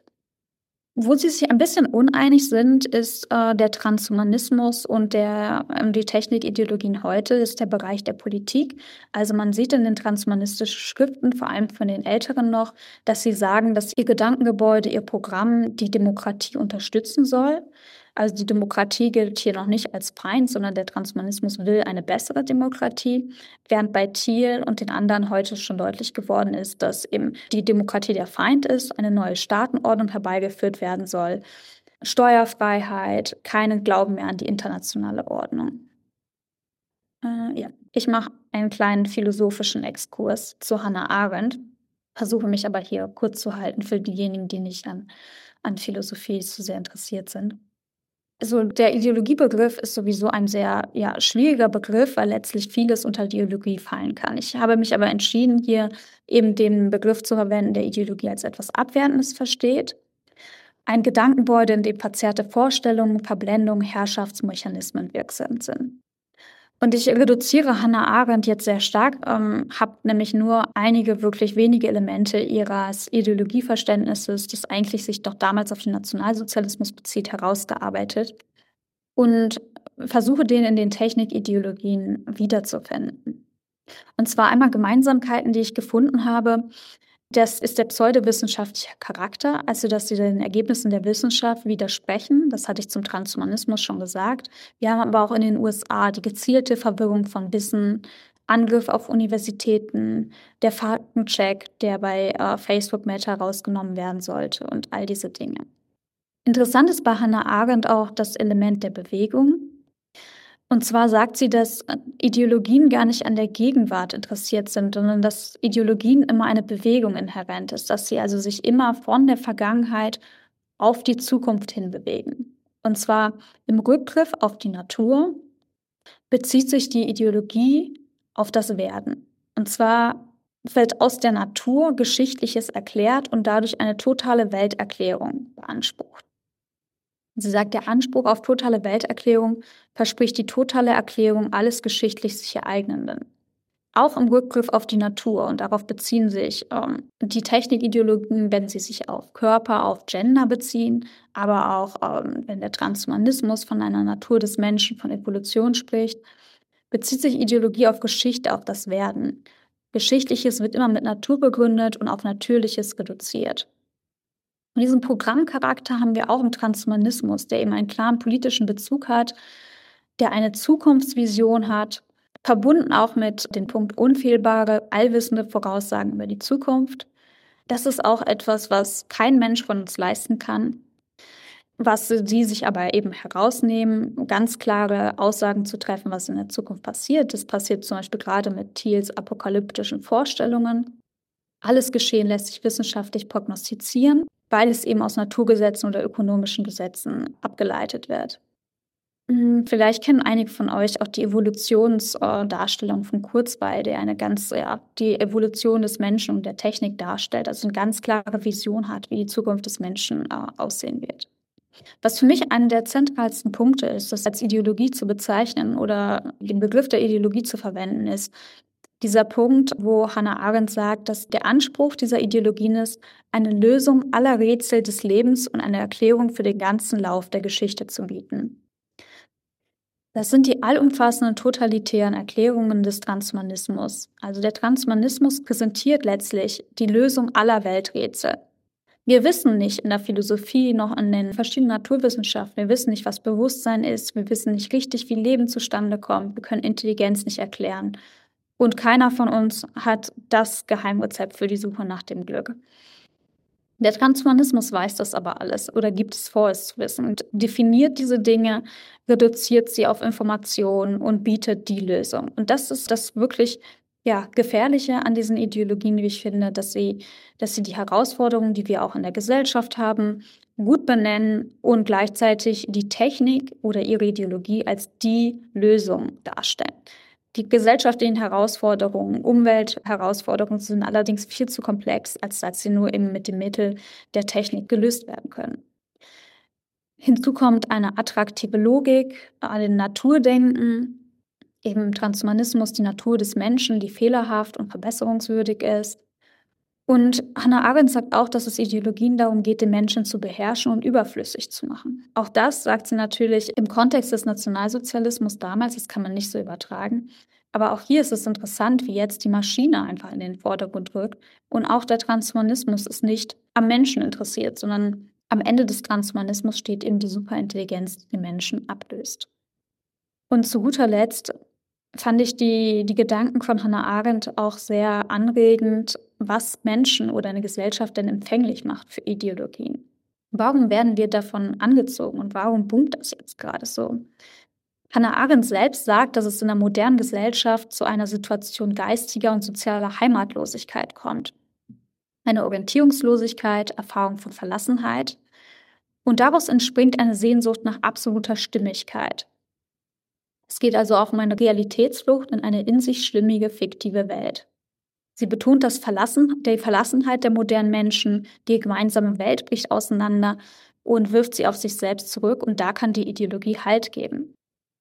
Wo sie sich ein bisschen uneinig sind, ist der Transhumanismus und die Technikideologien heute, ist der Bereich der Politik. Also man sieht in den transhumanistischen Schriften, vor allem von den Älteren noch, dass sie sagen, dass ihr Gedankengebäude, ihr Programm die Demokratie unterstützen soll. Also die Demokratie gilt hier noch nicht als Feind, sondern der Transhumanismus will eine bessere Demokratie, während bei Thiel und den anderen heute schon deutlich geworden ist, dass eben die Demokratie der Feind ist, eine neue Staatenordnung herbeigeführt werden soll, Steuerfreiheit, keinen Glauben mehr an die internationale Ordnung. Ja. Ich mache einen kleinen philosophischen Exkurs zu Hannah Arendt, versuche mich aber hier kurz zu halten für diejenigen, die nicht an Philosophie zu sehr interessiert sind. Also der Ideologiebegriff ist sowieso ein sehr schwieriger Begriff, weil letztlich vieles unter Ideologie fallen kann. Ich habe mich aber entschieden, hier eben den Begriff zu verwenden, der Ideologie als etwas Abwertendes versteht. Ein Gedankengebäude, in dem verzerrte Vorstellungen, Verblendungen, Herrschaftsmechanismen wirksam sind. Und ich reduziere Hannah Arendt jetzt sehr stark, habe nämlich nur einige wirklich wenige Elemente ihres Ideologieverständnisses, das eigentlich sich doch damals auf den Nationalsozialismus bezieht, herausgearbeitet und versuche den in den Technikideologien wiederzufinden. Und zwar einmal Gemeinsamkeiten, die ich gefunden habe. Das ist der pseudowissenschaftliche Charakter, also dass sie den Ergebnissen der Wissenschaft widersprechen. Das hatte ich zum Transhumanismus schon gesagt. Wir haben aber auch in den USA die gezielte Verwirrung von Wissen, Angriff auf Universitäten, der Faktencheck, der bei Facebook Meta rausgenommen werden sollte und all diese Dinge. Interessant ist bei Hannah Arendt auch das Element der Bewegung. Und zwar sagt sie, dass Ideologien gar nicht an der Gegenwart interessiert sind, sondern dass Ideologien immer eine Bewegung inhärent ist, dass sie also sich immer von der Vergangenheit auf die Zukunft hin bewegen. Und zwar im Rückgriff auf die Natur bezieht sich die Ideologie auf das Werden. Und zwar wird aus der Natur Geschichtliches erklärt und dadurch eine totale Welterklärung beansprucht. Sie sagt, der Anspruch auf totale Welterklärung verspricht die totale Erklärung alles geschichtlich sich Ereignenden. Auch im Rückgriff auf die Natur, und darauf beziehen sich die Technikideologien, wenn sie sich auf Körper, auf Gender beziehen, aber auch wenn der Transhumanismus von einer Natur des Menschen, von Evolution spricht, bezieht sich Ideologie auf Geschichte, auf das Werden. Geschichtliches wird immer mit Natur begründet und auf Natürliches reduziert. Und diesen Programmcharakter haben wir auch im Transhumanismus, der eben einen klaren politischen Bezug hat, der eine Zukunftsvision hat, verbunden auch mit dem Punkt unfehlbare, allwissende Voraussagen über die Zukunft. Das ist auch etwas, was kein Mensch von uns leisten kann, was sie sich aber eben herausnehmen, ganz klare Aussagen zu treffen, was in der Zukunft passiert. Das passiert zum Beispiel gerade mit Thiels apokalyptischen Vorstellungen. Alles Geschehen lässt sich wissenschaftlich prognostizieren, weil es eben aus Naturgesetzen oder ökonomischen Gesetzen abgeleitet wird. Vielleicht kennen einige von euch auch die Evolutionsdarstellung von Kurzweil, der die Evolution des Menschen und der Technik darstellt, also eine ganz klare Vision hat, wie die Zukunft des Menschen aussehen wird. Was für mich einer der zentralsten Punkte ist, das als Ideologie zu bezeichnen oder den Begriff der Ideologie zu verwenden, ist dieser Punkt, wo Hannah Arendt sagt, dass der Anspruch dieser Ideologien ist, eine Lösung aller Rätsel des Lebens und eine Erklärung für den ganzen Lauf der Geschichte zu bieten. Das sind die allumfassenden totalitären Erklärungen des Transhumanismus. Also der Transhumanismus präsentiert letztlich die Lösung aller Welträtsel. Wir wissen nicht in der Philosophie noch in den verschiedenen Naturwissenschaften, wir wissen nicht, was Bewusstsein ist, wir wissen nicht richtig, wie Leben zustande kommt, wir können Intelligenz nicht erklären. Und keiner von uns hat das Geheimrezept für die Suche nach dem Glück. Der Transhumanismus weiß das aber alles oder gibt es vor, es zu wissen und definiert diese Dinge, reduziert sie auf Informationen und bietet die Lösung. Und das ist das wirklich Gefährliche an diesen Ideologien, wie ich finde, dass sie die Herausforderungen, die wir auch in der Gesellschaft haben, gut benennen und gleichzeitig die Technik oder ihre Ideologie als die Lösung darstellen. Die gesellschaftlichen Herausforderungen, Umweltherausforderungen sind allerdings viel zu komplex, als dass sie nur eben mit dem Mittel der Technik gelöst werden können. Hinzu kommt eine attraktive Logik, ein Naturdenken, eben im Transhumanismus die Natur des Menschen, die fehlerhaft und verbesserungswürdig ist. Und Hannah Arendt sagt auch, dass es Ideologien darum geht, den Menschen zu beherrschen und überflüssig zu machen. Auch das sagt sie natürlich im Kontext des Nationalsozialismus damals, das kann man nicht so übertragen. Aber auch hier ist es interessant, wie jetzt die Maschine einfach in den Vordergrund rückt. Und auch der Transhumanismus ist nicht am Menschen interessiert, sondern am Ende des Transhumanismus steht eben die Superintelligenz, die den Menschen ablöst. Und zu guter Letzt fand ich die Gedanken von Hannah Arendt auch sehr anregend, was Menschen oder eine Gesellschaft denn empfänglich macht für Ideologien. Warum werden wir davon angezogen und warum boomt das jetzt gerade so? Hannah Arendt selbst sagt, dass es in der modernen Gesellschaft zu einer Situation geistiger und sozialer Heimatlosigkeit kommt. Eine Orientierungslosigkeit, Erfahrung von Verlassenheit. Und daraus entspringt eine Sehnsucht nach absoluter Stimmigkeit. Es geht also auch um eine Realitätsflucht in eine in sich schlimmige, fiktive Welt. Sie betont die Verlassenheit der modernen Menschen, die gemeinsame Welt bricht auseinander und wirft sie auf sich selbst zurück und da kann die Ideologie Halt geben.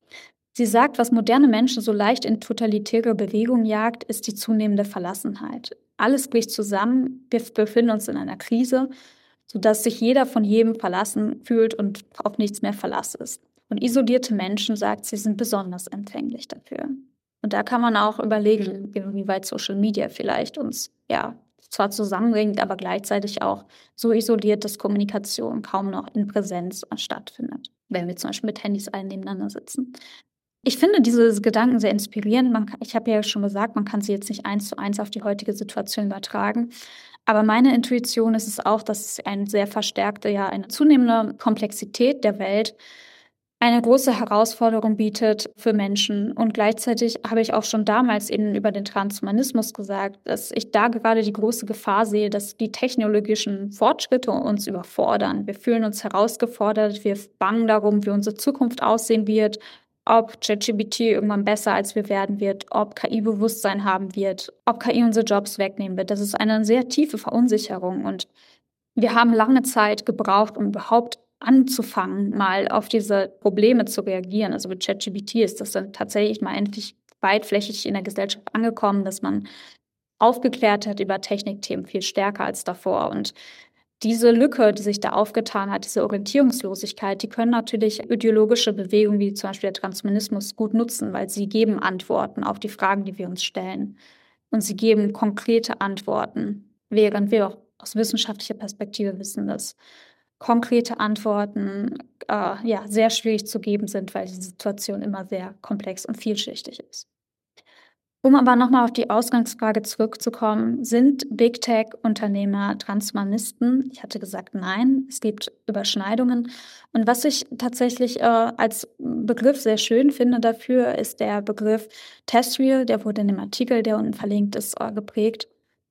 Sie sagt, was moderne Menschen so leicht in totalitäre Bewegung jagt, ist die zunehmende Verlassenheit. Alles bricht zusammen, wir befinden uns in einer Krise, sodass sich jeder von jedem verlassen fühlt und auf nichts mehr Verlass ist. Und isolierte Menschen, sagt sie, sind besonders empfänglich dafür. Und da kann man auch überlegen, inwieweit Social Media vielleicht uns zwar zusammenbringt, aber gleichzeitig auch so isoliert, dass Kommunikation kaum noch in Präsenz stattfindet, wenn wir zum Beispiel mit Handys allen nebeneinander sitzen. Ich finde diese Gedanken sehr inspirierend. Ich habe ja schon gesagt, man kann sie jetzt nicht 1:1 auf die heutige Situation übertragen. Aber meine Intuition ist es auch, dass es eine sehr verstärkte, eine zunehmende Komplexität der Welt eine große Herausforderung bietet für Menschen. Und gleichzeitig habe ich auch schon damals eben über den Transhumanismus gesagt, dass ich da gerade die große Gefahr sehe, dass die technologischen Fortschritte uns überfordern. Wir fühlen uns herausgefordert, wir bangen darum, wie unsere Zukunft aussehen wird, ob ChatGPT irgendwann besser als wir werden wird, ob KI Bewusstsein haben wird, ob KI unsere Jobs wegnehmen wird. Das ist eine sehr tiefe Verunsicherung. Und wir haben lange Zeit gebraucht, um überhaupt anzufangen, mal auf diese Probleme zu reagieren. Also mit ChatGPT ist das dann tatsächlich mal endlich weitflächig in der Gesellschaft angekommen, dass man aufgeklärt hat über Technikthemen viel stärker als davor. Und diese Lücke, die sich da aufgetan hat, diese Orientierungslosigkeit, die können natürlich ideologische Bewegungen wie zum Beispiel der Transhumanismus gut nutzen, weil sie geben Antworten auf die Fragen, die wir uns stellen. Und sie geben konkrete Antworten, während wir auch aus wissenschaftlicher Perspektive wissen, dass konkrete Antworten sehr schwierig zu geben sind, weil die Situation immer sehr komplex und vielschichtig ist. Um aber nochmal auf die Ausgangsfrage zurückzukommen, sind Big Tech-Unternehmer Transhumanisten? Ich hatte gesagt, nein, es gibt Überschneidungen. Und was ich tatsächlich als Begriff sehr schön finde dafür, ist der Begriff TESREAL, der wurde in dem Artikel, der unten verlinkt ist, geprägt.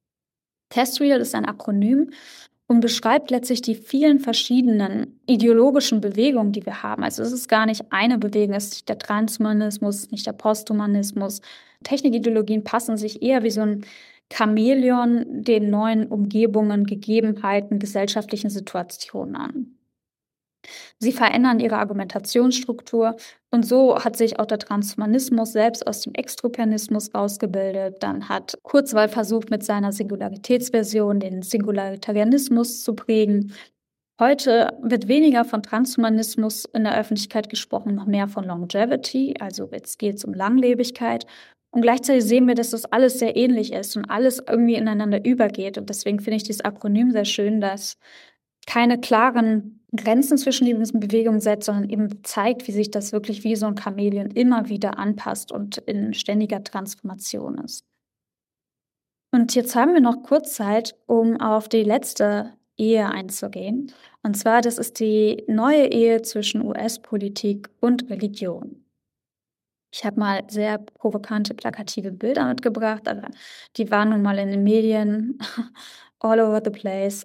TESREAL ist ein Akronym und beschreibt letztlich die vielen verschiedenen ideologischen Bewegungen, die wir haben. Also es ist gar nicht eine Bewegung, es ist nicht der Transhumanismus, nicht der Posthumanismus. Technikideologien passen sich eher wie so ein Chamäleon den neuen Umgebungen, Gegebenheiten, gesellschaftlichen Situationen an. Sie verändern ihre Argumentationsstruktur und so hat sich auch der Transhumanismus selbst aus dem Extropianismus ausgebildet. Dann hat Kurzweil versucht, mit seiner Singularitätsversion den Singularitarianismus zu prägen. Heute wird weniger von Transhumanismus in der Öffentlichkeit gesprochen, noch mehr von Longevity, also jetzt geht es um Langlebigkeit. Und gleichzeitig sehen wir, dass das alles sehr ähnlich ist und alles irgendwie ineinander übergeht. Und deswegen finde ich dieses Akronym sehr schön, dass keine klaren Grenzen zwischen diesen Bewegungen setzt, sondern eben zeigt, wie sich das wirklich wie so ein Chamäleon immer wieder anpasst und in ständiger Transformation ist. Und jetzt haben wir noch kurz Zeit, um auf die letzte Ehe einzugehen. Und zwar, das ist die neue Ehe zwischen US-Politik und Religion. Ich habe mal sehr provokante, plakative Bilder mitgebracht, aber die waren nun mal in den Medien all over the place.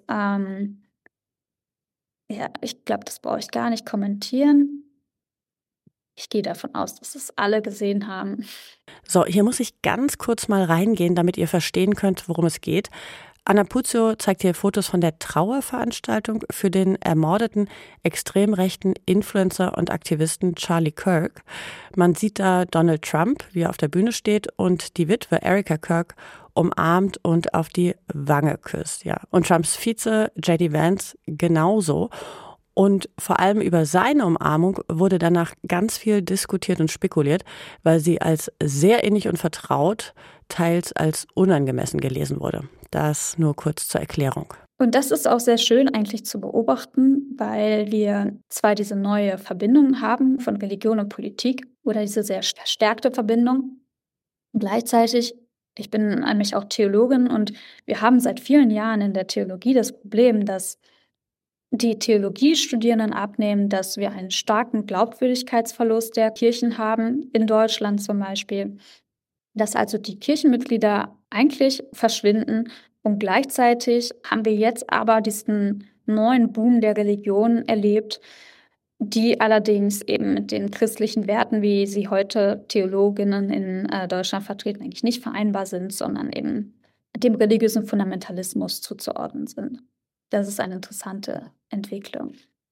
Ja, ich glaube, das brauche ich gar nicht kommentieren. Ich gehe davon aus, dass es alle gesehen haben. So, hier muss ich ganz kurz mal reingehen, damit ihr verstehen könnt, worum es geht. Anna Puzio zeigt hier Fotos von der Trauerveranstaltung für den ermordeten extrem rechten Influencer und Aktivisten Charlie Kirk. Man sieht da Donald Trump, wie er auf der Bühne steht, und die Witwe Erica Kirk umarmt und auf die Wange küsst. Ja. Und Trumps Vize J.D. Vance genauso. Und vor allem über seine Umarmung wurde danach ganz viel diskutiert und spekuliert, weil sie als sehr innig und vertraut, teils als unangemessen gelesen wurde. Das nur kurz zur Erklärung. Und das ist auch sehr schön eigentlich zu beobachten, weil wir zwar diese neue Verbindung haben von Religion und Politik oder diese sehr verstärkte Verbindung. Und gleichzeitig, ich bin nämlich auch Theologin und wir haben seit vielen Jahren in der Theologie das Problem, dass die Theologiestudierenden abnehmen, dass wir einen starken Glaubwürdigkeitsverlust der Kirchen haben, in Deutschland zum Beispiel, dass also die Kirchenmitglieder eigentlich verschwinden und gleichzeitig haben wir jetzt aber diesen neuen Boom der Religion erlebt, die allerdings eben mit den christlichen Werten, wie sie heute Theologinnen in Deutschland vertreten, eigentlich nicht vereinbar sind, sondern eben dem religiösen Fundamentalismus zuzuordnen sind. Das ist eine interessante Entwicklung.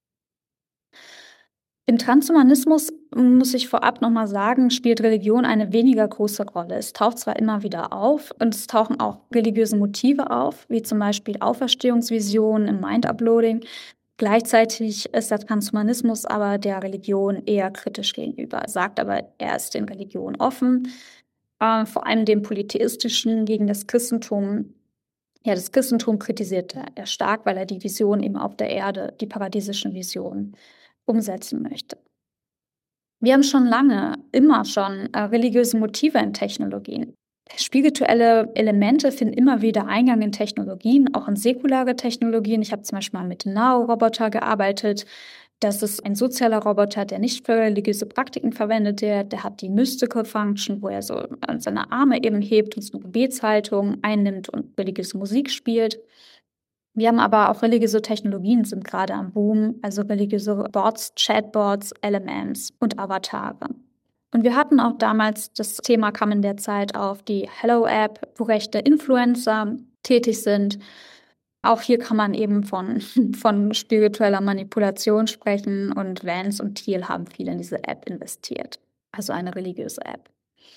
Im Transhumanismus, muss ich vorab nochmal sagen, spielt Religion eine weniger große Rolle. Es taucht zwar immer wieder auf und es tauchen auch religiöse Motive auf, wie zum Beispiel Auferstehungsvisionen im Mind-Uploading. Gleichzeitig ist der Transhumanismus aber der Religion eher kritisch gegenüber, sagt aber, er ist den Religionen offen, vor allem dem Polytheistischen gegen das Christentum. Ja, das Christentum kritisiert er stark, weil er die Vision eben auf der Erde, die paradiesischen Visionen, umsetzen möchte. Wir haben schon lange, immer schon religiöse Motive in Technologien. Spirituelle Elemente finden immer wieder Eingang in Technologien, auch in säkulare Technologien. Ich habe zum Beispiel mal mit dem Nao-Roboter gearbeitet. Das ist ein sozialer Roboter, der nicht für religiöse Praktiken verwendet wird. Der hat die Mystical Function, wo er so seine Arme eben hebt und so eine Gebetshaltung einnimmt und religiöse Musik spielt. Wir haben aber auch religiöse Technologien sind gerade am Boom, also religiöse Bots, Chatbots, LMMs und Avatare. Und wir hatten auch damals, das Thema kam in der Zeit auf die Hello-App, wo rechte Influencer tätig sind. Auch hier kann man eben von spiritueller Manipulation sprechen und Vance und Thiel haben viel in diese App investiert, also eine religiöse App.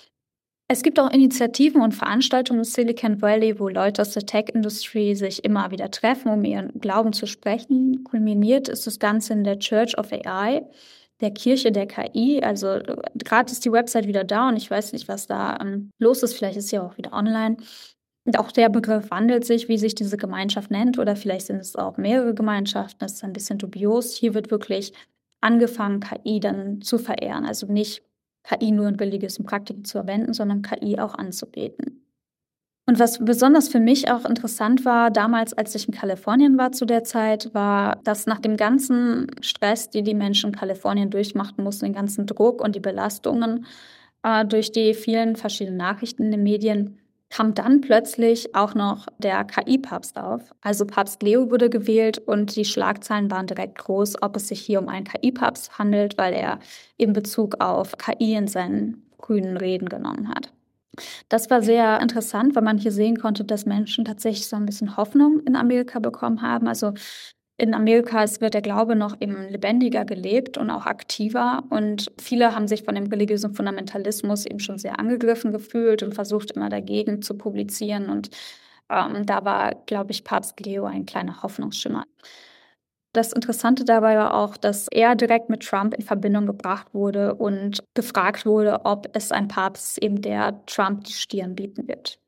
Es gibt auch Initiativen und Veranstaltungen im Silicon Valley, wo Leute aus der Tech-Industrie sich immer wieder treffen, um ihren Glauben zu sprechen. Kulminiert ist das Ganze in der Church of AI, der Kirche der KI. Also gerade ist die Website wieder da und ich weiß nicht, was da los ist. Vielleicht ist sie auch wieder online. Und auch der Begriff wandelt sich, wie sich diese Gemeinschaft nennt. Oder vielleicht sind es auch mehrere Gemeinschaften. Das ist ein bisschen dubios. Hier wird wirklich angefangen, KI dann zu verehren. Also nicht KI nur in religiösen Praktiken zu verwenden, sondern KI auch anzubeten. Und was besonders für mich auch interessant war, damals, als ich in Kalifornien war zu der Zeit, war, dass nach dem ganzen Stress, die Menschen in Kalifornien durchmachen mussten, den ganzen Druck und die Belastungen durch die vielen verschiedenen Nachrichten in den Medien, kam dann plötzlich auch noch der KI-Papst auf. Also Papst Leo wurde gewählt und die Schlagzeilen waren direkt groß, ob es sich hier um einen KI-Papst handelt, weil er in Bezug auf KI in seinen grünen Reden genommen hat. Das war sehr interessant, weil man hier sehen konnte, dass Menschen tatsächlich so ein bisschen Hoffnung in Amerika bekommen haben. Also In Amerika wird der Glaube noch eben lebendiger gelebt und auch aktiver. Und viele haben sich von dem religiösen Fundamentalismus eben schon sehr angegriffen gefühlt und versucht immer dagegen zu publizieren. Und da war, glaube ich, Papst Leo ein kleiner Hoffnungsschimmer. Das Interessante dabei war auch, dass er direkt mit Trump in Verbindung gebracht wurde und gefragt wurde, ob es ein Papst eben der Trump die Stirn bieten wird.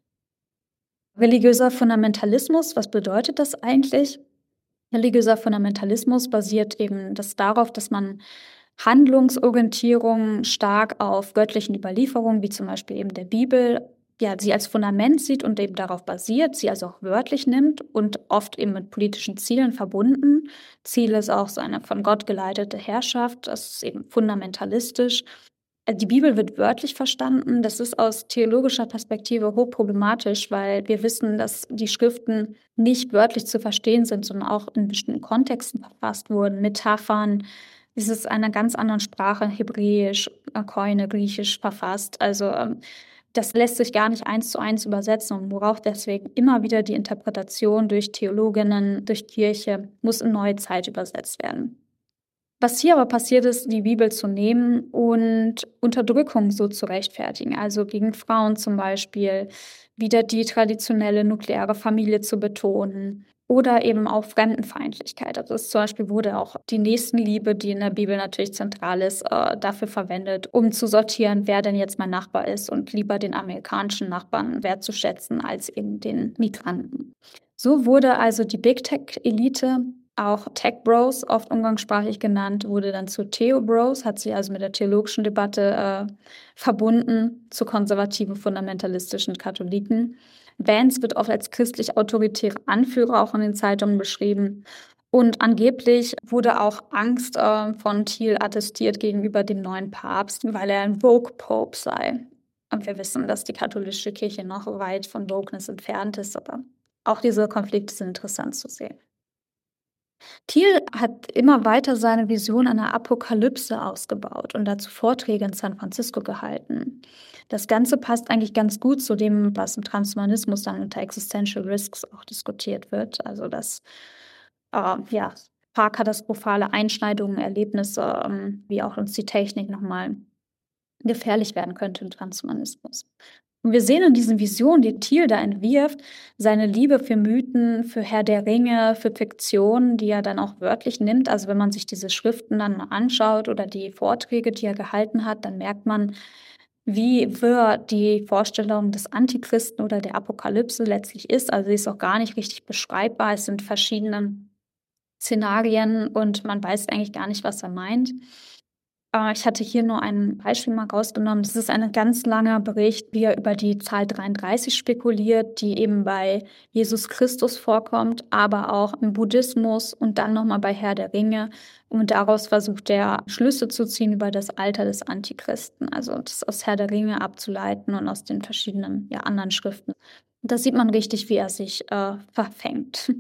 Religiöser Fundamentalismus, was bedeutet das eigentlich? Religiöser Fundamentalismus basiert eben darauf, dass man Handlungsorientierung stark auf göttlichen Überlieferungen, wie zum Beispiel eben der Bibel, ja, sie als Fundament sieht und eben darauf basiert, sie also auch wörtlich nimmt und oft eben mit politischen Zielen verbunden. Ziel ist auch so eine von Gott geleitete Herrschaft, das ist eben fundamentalistisch. Die Bibel wird wörtlich verstanden. Das ist aus theologischer Perspektive hochproblematisch, weil wir wissen, dass die Schriften nicht wörtlich zu verstehen sind, sondern auch in bestimmten Kontexten verfasst wurden, Metaphern. Es ist einer ganz anderen Sprache, Hebräisch, Koine, Griechisch verfasst. Also das lässt sich gar nicht 1:1 übersetzen und braucht deswegen immer wieder die Interpretation durch Theologinnen, durch Kirche, muss in neue Zeit übersetzt werden. Was hier aber passiert ist, die Bibel zu nehmen und Unterdrückung so zu rechtfertigen, also gegen Frauen zum Beispiel, wieder die traditionelle nukleare Familie zu betonen oder eben auch Fremdenfeindlichkeit. Also zum Beispiel wurde auch die Nächstenliebe, die in der Bibel natürlich zentral ist, dafür verwendet, um zu sortieren, wer denn jetzt mein Nachbar ist und lieber den amerikanischen Nachbarn wertzuschätzen als eben den Migranten. So wurde also die Big Tech-Elite, auch Tech Bros, oft umgangssprachlich genannt, wurde dann zu Theo Bros, hat sich also mit der theologischen Debatte verbunden, zu konservativen, fundamentalistischen Katholiken. Vance wird oft als christlich-autoritäre Anführer auch in den Zeitungen beschrieben. Und angeblich wurde auch Angst von Thiel attestiert gegenüber dem neuen Papst, weil er ein Vogue Pope sei. Und wir wissen, dass die katholische Kirche noch weit von Wokeness entfernt ist, aber auch diese Konflikte sind interessant zu sehen. Thiel hat immer weiter seine Vision einer Apokalypse ausgebaut und dazu Vorträge in San Francisco gehalten. Das Ganze passt eigentlich ganz gut zu dem, was im Transhumanismus dann unter Existential Risks auch diskutiert wird. Also dass ja, paar katastrophale Einschneidungen, Erlebnisse, wie auch uns die Technik nochmal gefährlich werden könnte im Transhumanismus. Und wir sehen in diesen Visionen, die Thiel da entwirft, seine Liebe für Mythen, für Herr der Ringe, für Fiktion, die er dann auch wörtlich nimmt. Also wenn man sich diese Schriften dann mal anschaut oder die Vorträge, die er gehalten hat, dann merkt man, wie wirr die Vorstellung des Antichristen oder der Apokalypse letztlich ist. Also sie ist auch gar nicht richtig beschreibbar. Es sind verschiedene Szenarien und man weiß eigentlich gar nicht, was er meint. Ich hatte hier nur ein Beispiel mal rausgenommen. Das ist ein ganz langer Bericht, wie er über die Zahl 33 spekuliert, die eben bei Jesus Christus vorkommt, aber auch im Buddhismus und dann nochmal bei Herr der Ringe. Und daraus versucht er, Schlüsse zu ziehen über das Alter des Antichristen, also das aus Herr der Ringe abzuleiten und aus den verschiedenen anderen Schriften. Und da sieht man richtig, wie er sich verfängt.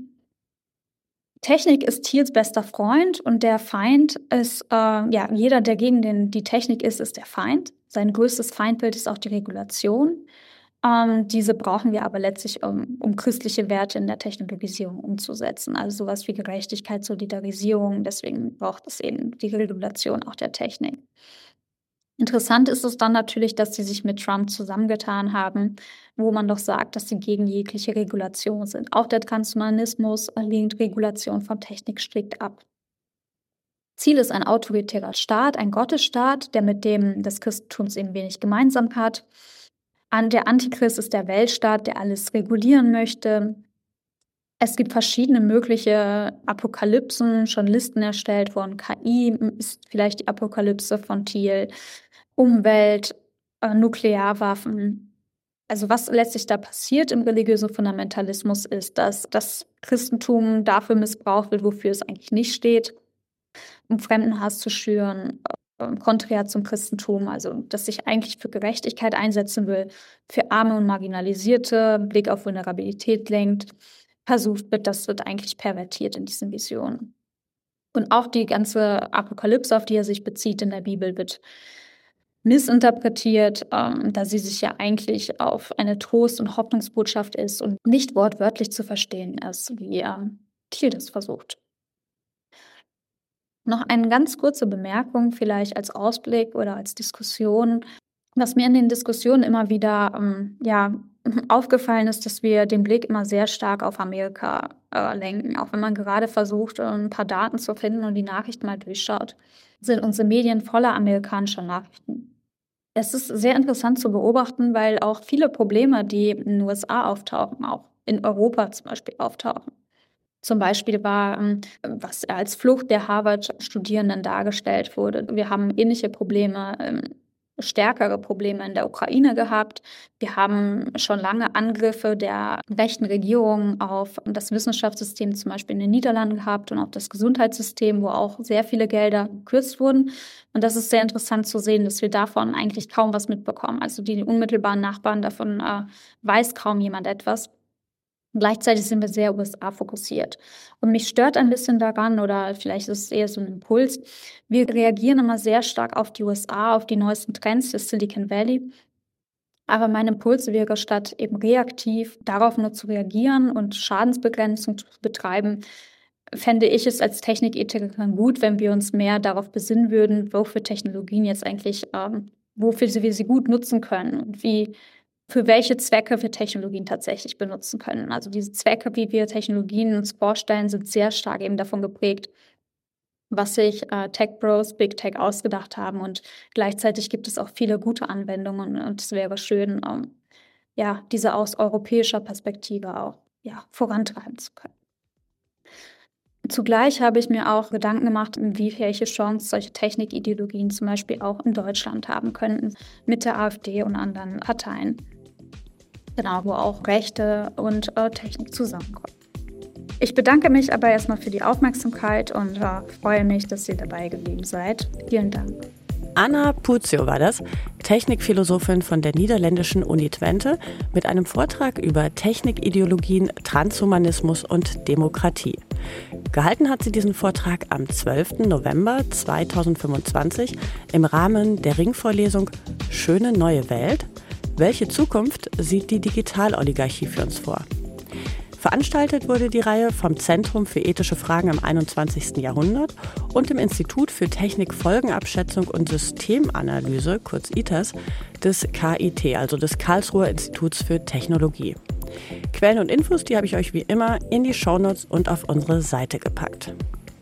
Technik ist Thiels bester Freund und der Feind ist, jeder, der gegen die Technik ist der Feind. Sein größtes Feindbild ist auch die Regulation. Diese brauchen wir aber letztlich, um christliche Werte in der Technologisierung umzusetzen. Also sowas wie Gerechtigkeit, Solidarisierung. Deswegen braucht es eben die Regulation auch der Technik. Interessant ist es dann natürlich, dass sie sich mit Trump zusammengetan haben, wo man doch sagt, dass sie gegen jegliche Regulation sind. Auch der Transhumanismus lehnt Regulation von Technik strikt ab. Ziel ist ein autoritärer Staat, ein Gottesstaat, der mit dem des Christentums eben wenig gemeinsam hat. Der Antichrist ist der Weltstaat, der alles regulieren möchte. Es gibt verschiedene mögliche Apokalypsen, schon Listen erstellt worden. KI ist vielleicht die Apokalypse von Thiel. Umwelt, Nuklearwaffen. Also was letztlich da passiert im religiösen Fundamentalismus ist, dass das Christentum dafür missbraucht wird, wofür es eigentlich nicht steht, um Fremdenhass zu schüren, konträr zum Christentum, also dass sich eigentlich für Gerechtigkeit einsetzen will, für Arme und Marginalisierte, Blick auf Vulnerabilität lenkt, versucht wird, das wird eigentlich pervertiert in diesen Visionen. Und auch die ganze Apokalypse, auf die er sich bezieht in der Bibel, wird missinterpretiert, da sie sich ja eigentlich auf eine Trost- und Hoffnungsbotschaft ist und nicht wortwörtlich zu verstehen ist, wie Thiel das versucht. Noch eine ganz kurze Bemerkung, vielleicht als Ausblick oder als Diskussion. Was mir in den Diskussionen immer wieder aufgefallen ist, dass wir den Blick immer sehr stark auf Amerika lenken. Auch wenn man gerade versucht, ein paar Daten zu finden und die Nachrichten mal durchschaut, sind unsere Medien voller amerikanischer Nachrichten. Es ist sehr interessant zu beobachten, weil auch viele Probleme, die in den USA auftauchen, auch in Europa zum Beispiel auftauchen. Zum Beispiel war, was als Flucht der Harvard-Studierenden dargestellt wurde. Wir haben ähnliche Probleme, stärkere Probleme in der Ukraine gehabt. Wir haben schon lange Angriffe der rechten Regierung auf das Wissenschaftssystem zum Beispiel in den Niederlanden gehabt und auf das Gesundheitssystem, wo auch sehr viele Gelder gekürzt wurden. Und das ist sehr interessant zu sehen, dass wir davon eigentlich kaum was mitbekommen. Also die unmittelbaren Nachbarn, davon weiß kaum jemand etwas. Gleichzeitig sind wir sehr USA-fokussiert. Und mich stört ein bisschen daran, oder vielleicht ist es eher so ein Impuls, wir reagieren immer sehr stark auf die USA, auf die neuesten Trends des Silicon Valley. Aber mein Impuls wäre, statt eben reaktiv darauf nur zu reagieren und Schadensbegrenzung zu betreiben, fände ich es als Technikethikerin gut, wenn wir uns mehr darauf besinnen würden, wofür Technologien jetzt eigentlich, wofür wir sie gut nutzen können und für welche Zwecke wir Technologien tatsächlich benutzen können. Also diese Zwecke, wie wir Technologien uns vorstellen, sind sehr stark eben davon geprägt, was sich Tech-Bros, Big Tech ausgedacht haben. Und gleichzeitig gibt es auch viele gute Anwendungen. Und es wäre schön, diese aus europäischer Perspektive auch vorantreiben zu können. Zugleich habe ich mir auch Gedanken gemacht, welche Chance solche Technikideologien zum Beispiel auch in Deutschland haben könnten, mit der AfD und anderen Parteien. Genau, wo auch Rechte und Technik zusammenkommen. Ich bedanke mich aber erstmal für die Aufmerksamkeit und freue mich, dass ihr dabei geblieben seid. Vielen Dank. Anna Puzio war das, Technikphilosophin von der niederländischen Uni Twente, mit einem Vortrag über Technikideologien, Transhumanismus und Demokratie. Gehalten hat sie diesen Vortrag am 12. November 2025 im Rahmen der Ringvorlesung Schöne neue Welt. Welche Zukunft sieht die Digitaloligarchie für uns vor? Veranstaltet wurde die Reihe vom Zentrum für ethische Fragen im 21. Jahrhundert und dem Institut für Technikfolgenabschätzung und Systemanalyse, kurz ITAS, des KIT, also des Karlsruher Instituts für Technologie. Quellen und Infos, die habe ich euch wie immer in die Shownotes und auf unsere Seite gepackt.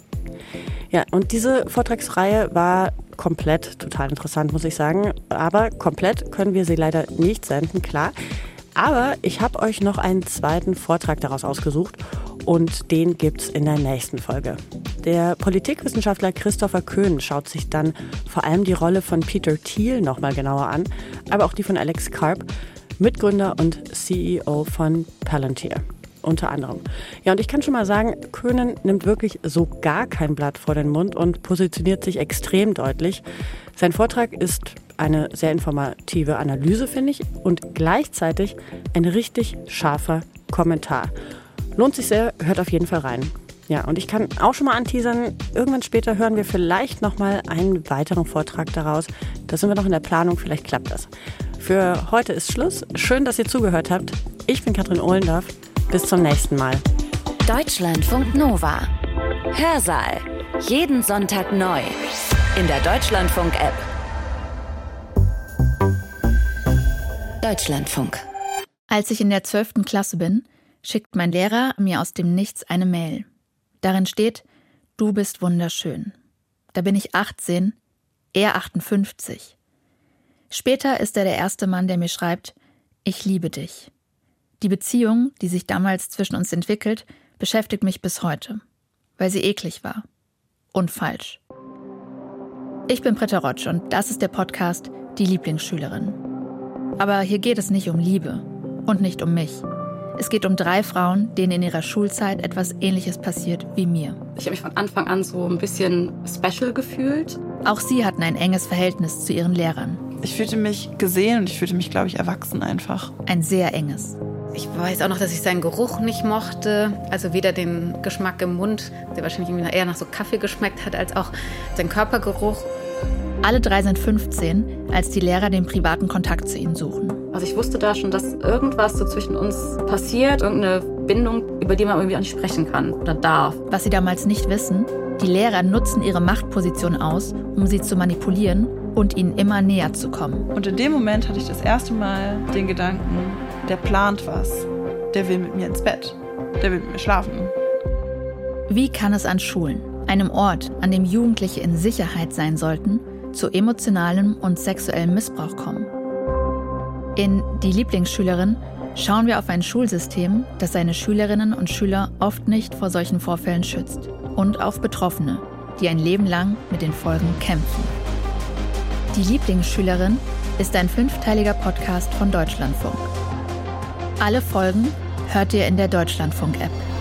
Ja, und diese Vortragsreihe war komplett total interessant, muss ich sagen. Aber komplett können wir sie leider nicht senden, klar. Aber ich habe euch noch einen zweiten Vortrag daraus ausgesucht und den gibt's in der nächsten Folge. Der Politikwissenschaftler Christopher Köhn schaut sich dann vor allem die Rolle von Peter Thiel nochmal genauer an, aber auch die von Alex Karp, Mitgründer und CEO von Palantir. Unter anderem. Ja, und ich kann schon mal sagen, Köhnen nimmt wirklich so gar kein Blatt vor den Mund und positioniert sich extrem deutlich. Sein Vortrag ist eine sehr informative Analyse, finde ich, und gleichzeitig ein richtig scharfer Kommentar. Lohnt sich sehr, hört auf jeden Fall rein. Ja, und ich kann auch schon mal anteasern, irgendwann später hören wir vielleicht nochmal einen weiteren Vortrag daraus. Da sind wir noch in der Planung, vielleicht klappt das. Für heute ist Schluss. Schön, dass ihr zugehört habt. Ich bin Katrin Ohlendorf. Bis zum nächsten Mal. Deutschlandfunk Nova. Hörsaal. Jeden Sonntag neu. In der Deutschlandfunk-App. Deutschlandfunk. Als ich in der 12. Klasse bin, schickt mein Lehrer mir aus dem Nichts eine Mail. Darin steht: Du bist wunderschön. Da bin ich 18, er 58. Später ist er der erste Mann, der mir schreibt: Ich liebe dich. Die Beziehung, die sich damals zwischen uns entwickelt, beschäftigt mich bis heute, weil sie eklig war und falsch. Ich bin Britta Rotsch und das ist der Podcast Die Lieblingsschülerin. Aber hier geht es nicht um Liebe und nicht um mich. Es geht um 3 Frauen, denen in ihrer Schulzeit etwas Ähnliches passiert wie mir. Ich habe mich von Anfang an so ein bisschen special gefühlt. Auch sie hatten ein enges Verhältnis zu ihren Lehrern. Ich fühlte mich gesehen und ich fühlte mich, glaube ich, erwachsen einfach. Ein sehr enges. Ich weiß auch noch, dass ich seinen Geruch nicht mochte. Also weder den Geschmack im Mund, der wahrscheinlich irgendwie eher nach so Kaffee geschmeckt hat, als auch seinen Körpergeruch. Alle 3 sind 15, als die Lehrer den privaten Kontakt zu ihnen suchen. Also ich wusste da schon, dass irgendwas so zwischen uns passiert, irgendeine Bindung, über die man irgendwie auch nicht sprechen kann oder darf. Was sie damals nicht wissen, die Lehrer nutzen ihre Machtposition aus, um sie zu manipulieren und ihnen immer näher zu kommen. Und in dem Moment hatte ich das erste Mal den Gedanken, der plant was. Der will mit mir ins Bett. Der will mit mir schlafen. Wie kann es an Schulen, einem Ort, an dem Jugendliche in Sicherheit sein sollten, zu emotionalem und sexuellem Missbrauch kommen? In Die Lieblingsschülerin schauen wir auf ein Schulsystem, das seine Schülerinnen und Schüler oft nicht vor solchen Vorfällen schützt. Und auf Betroffene, die ein Leben lang mit den Folgen kämpfen. Die Lieblingsschülerin ist ein 5-teiliger Podcast von Deutschlandfunk. Alle Folgen hört ihr in der Deutschlandfunk-App.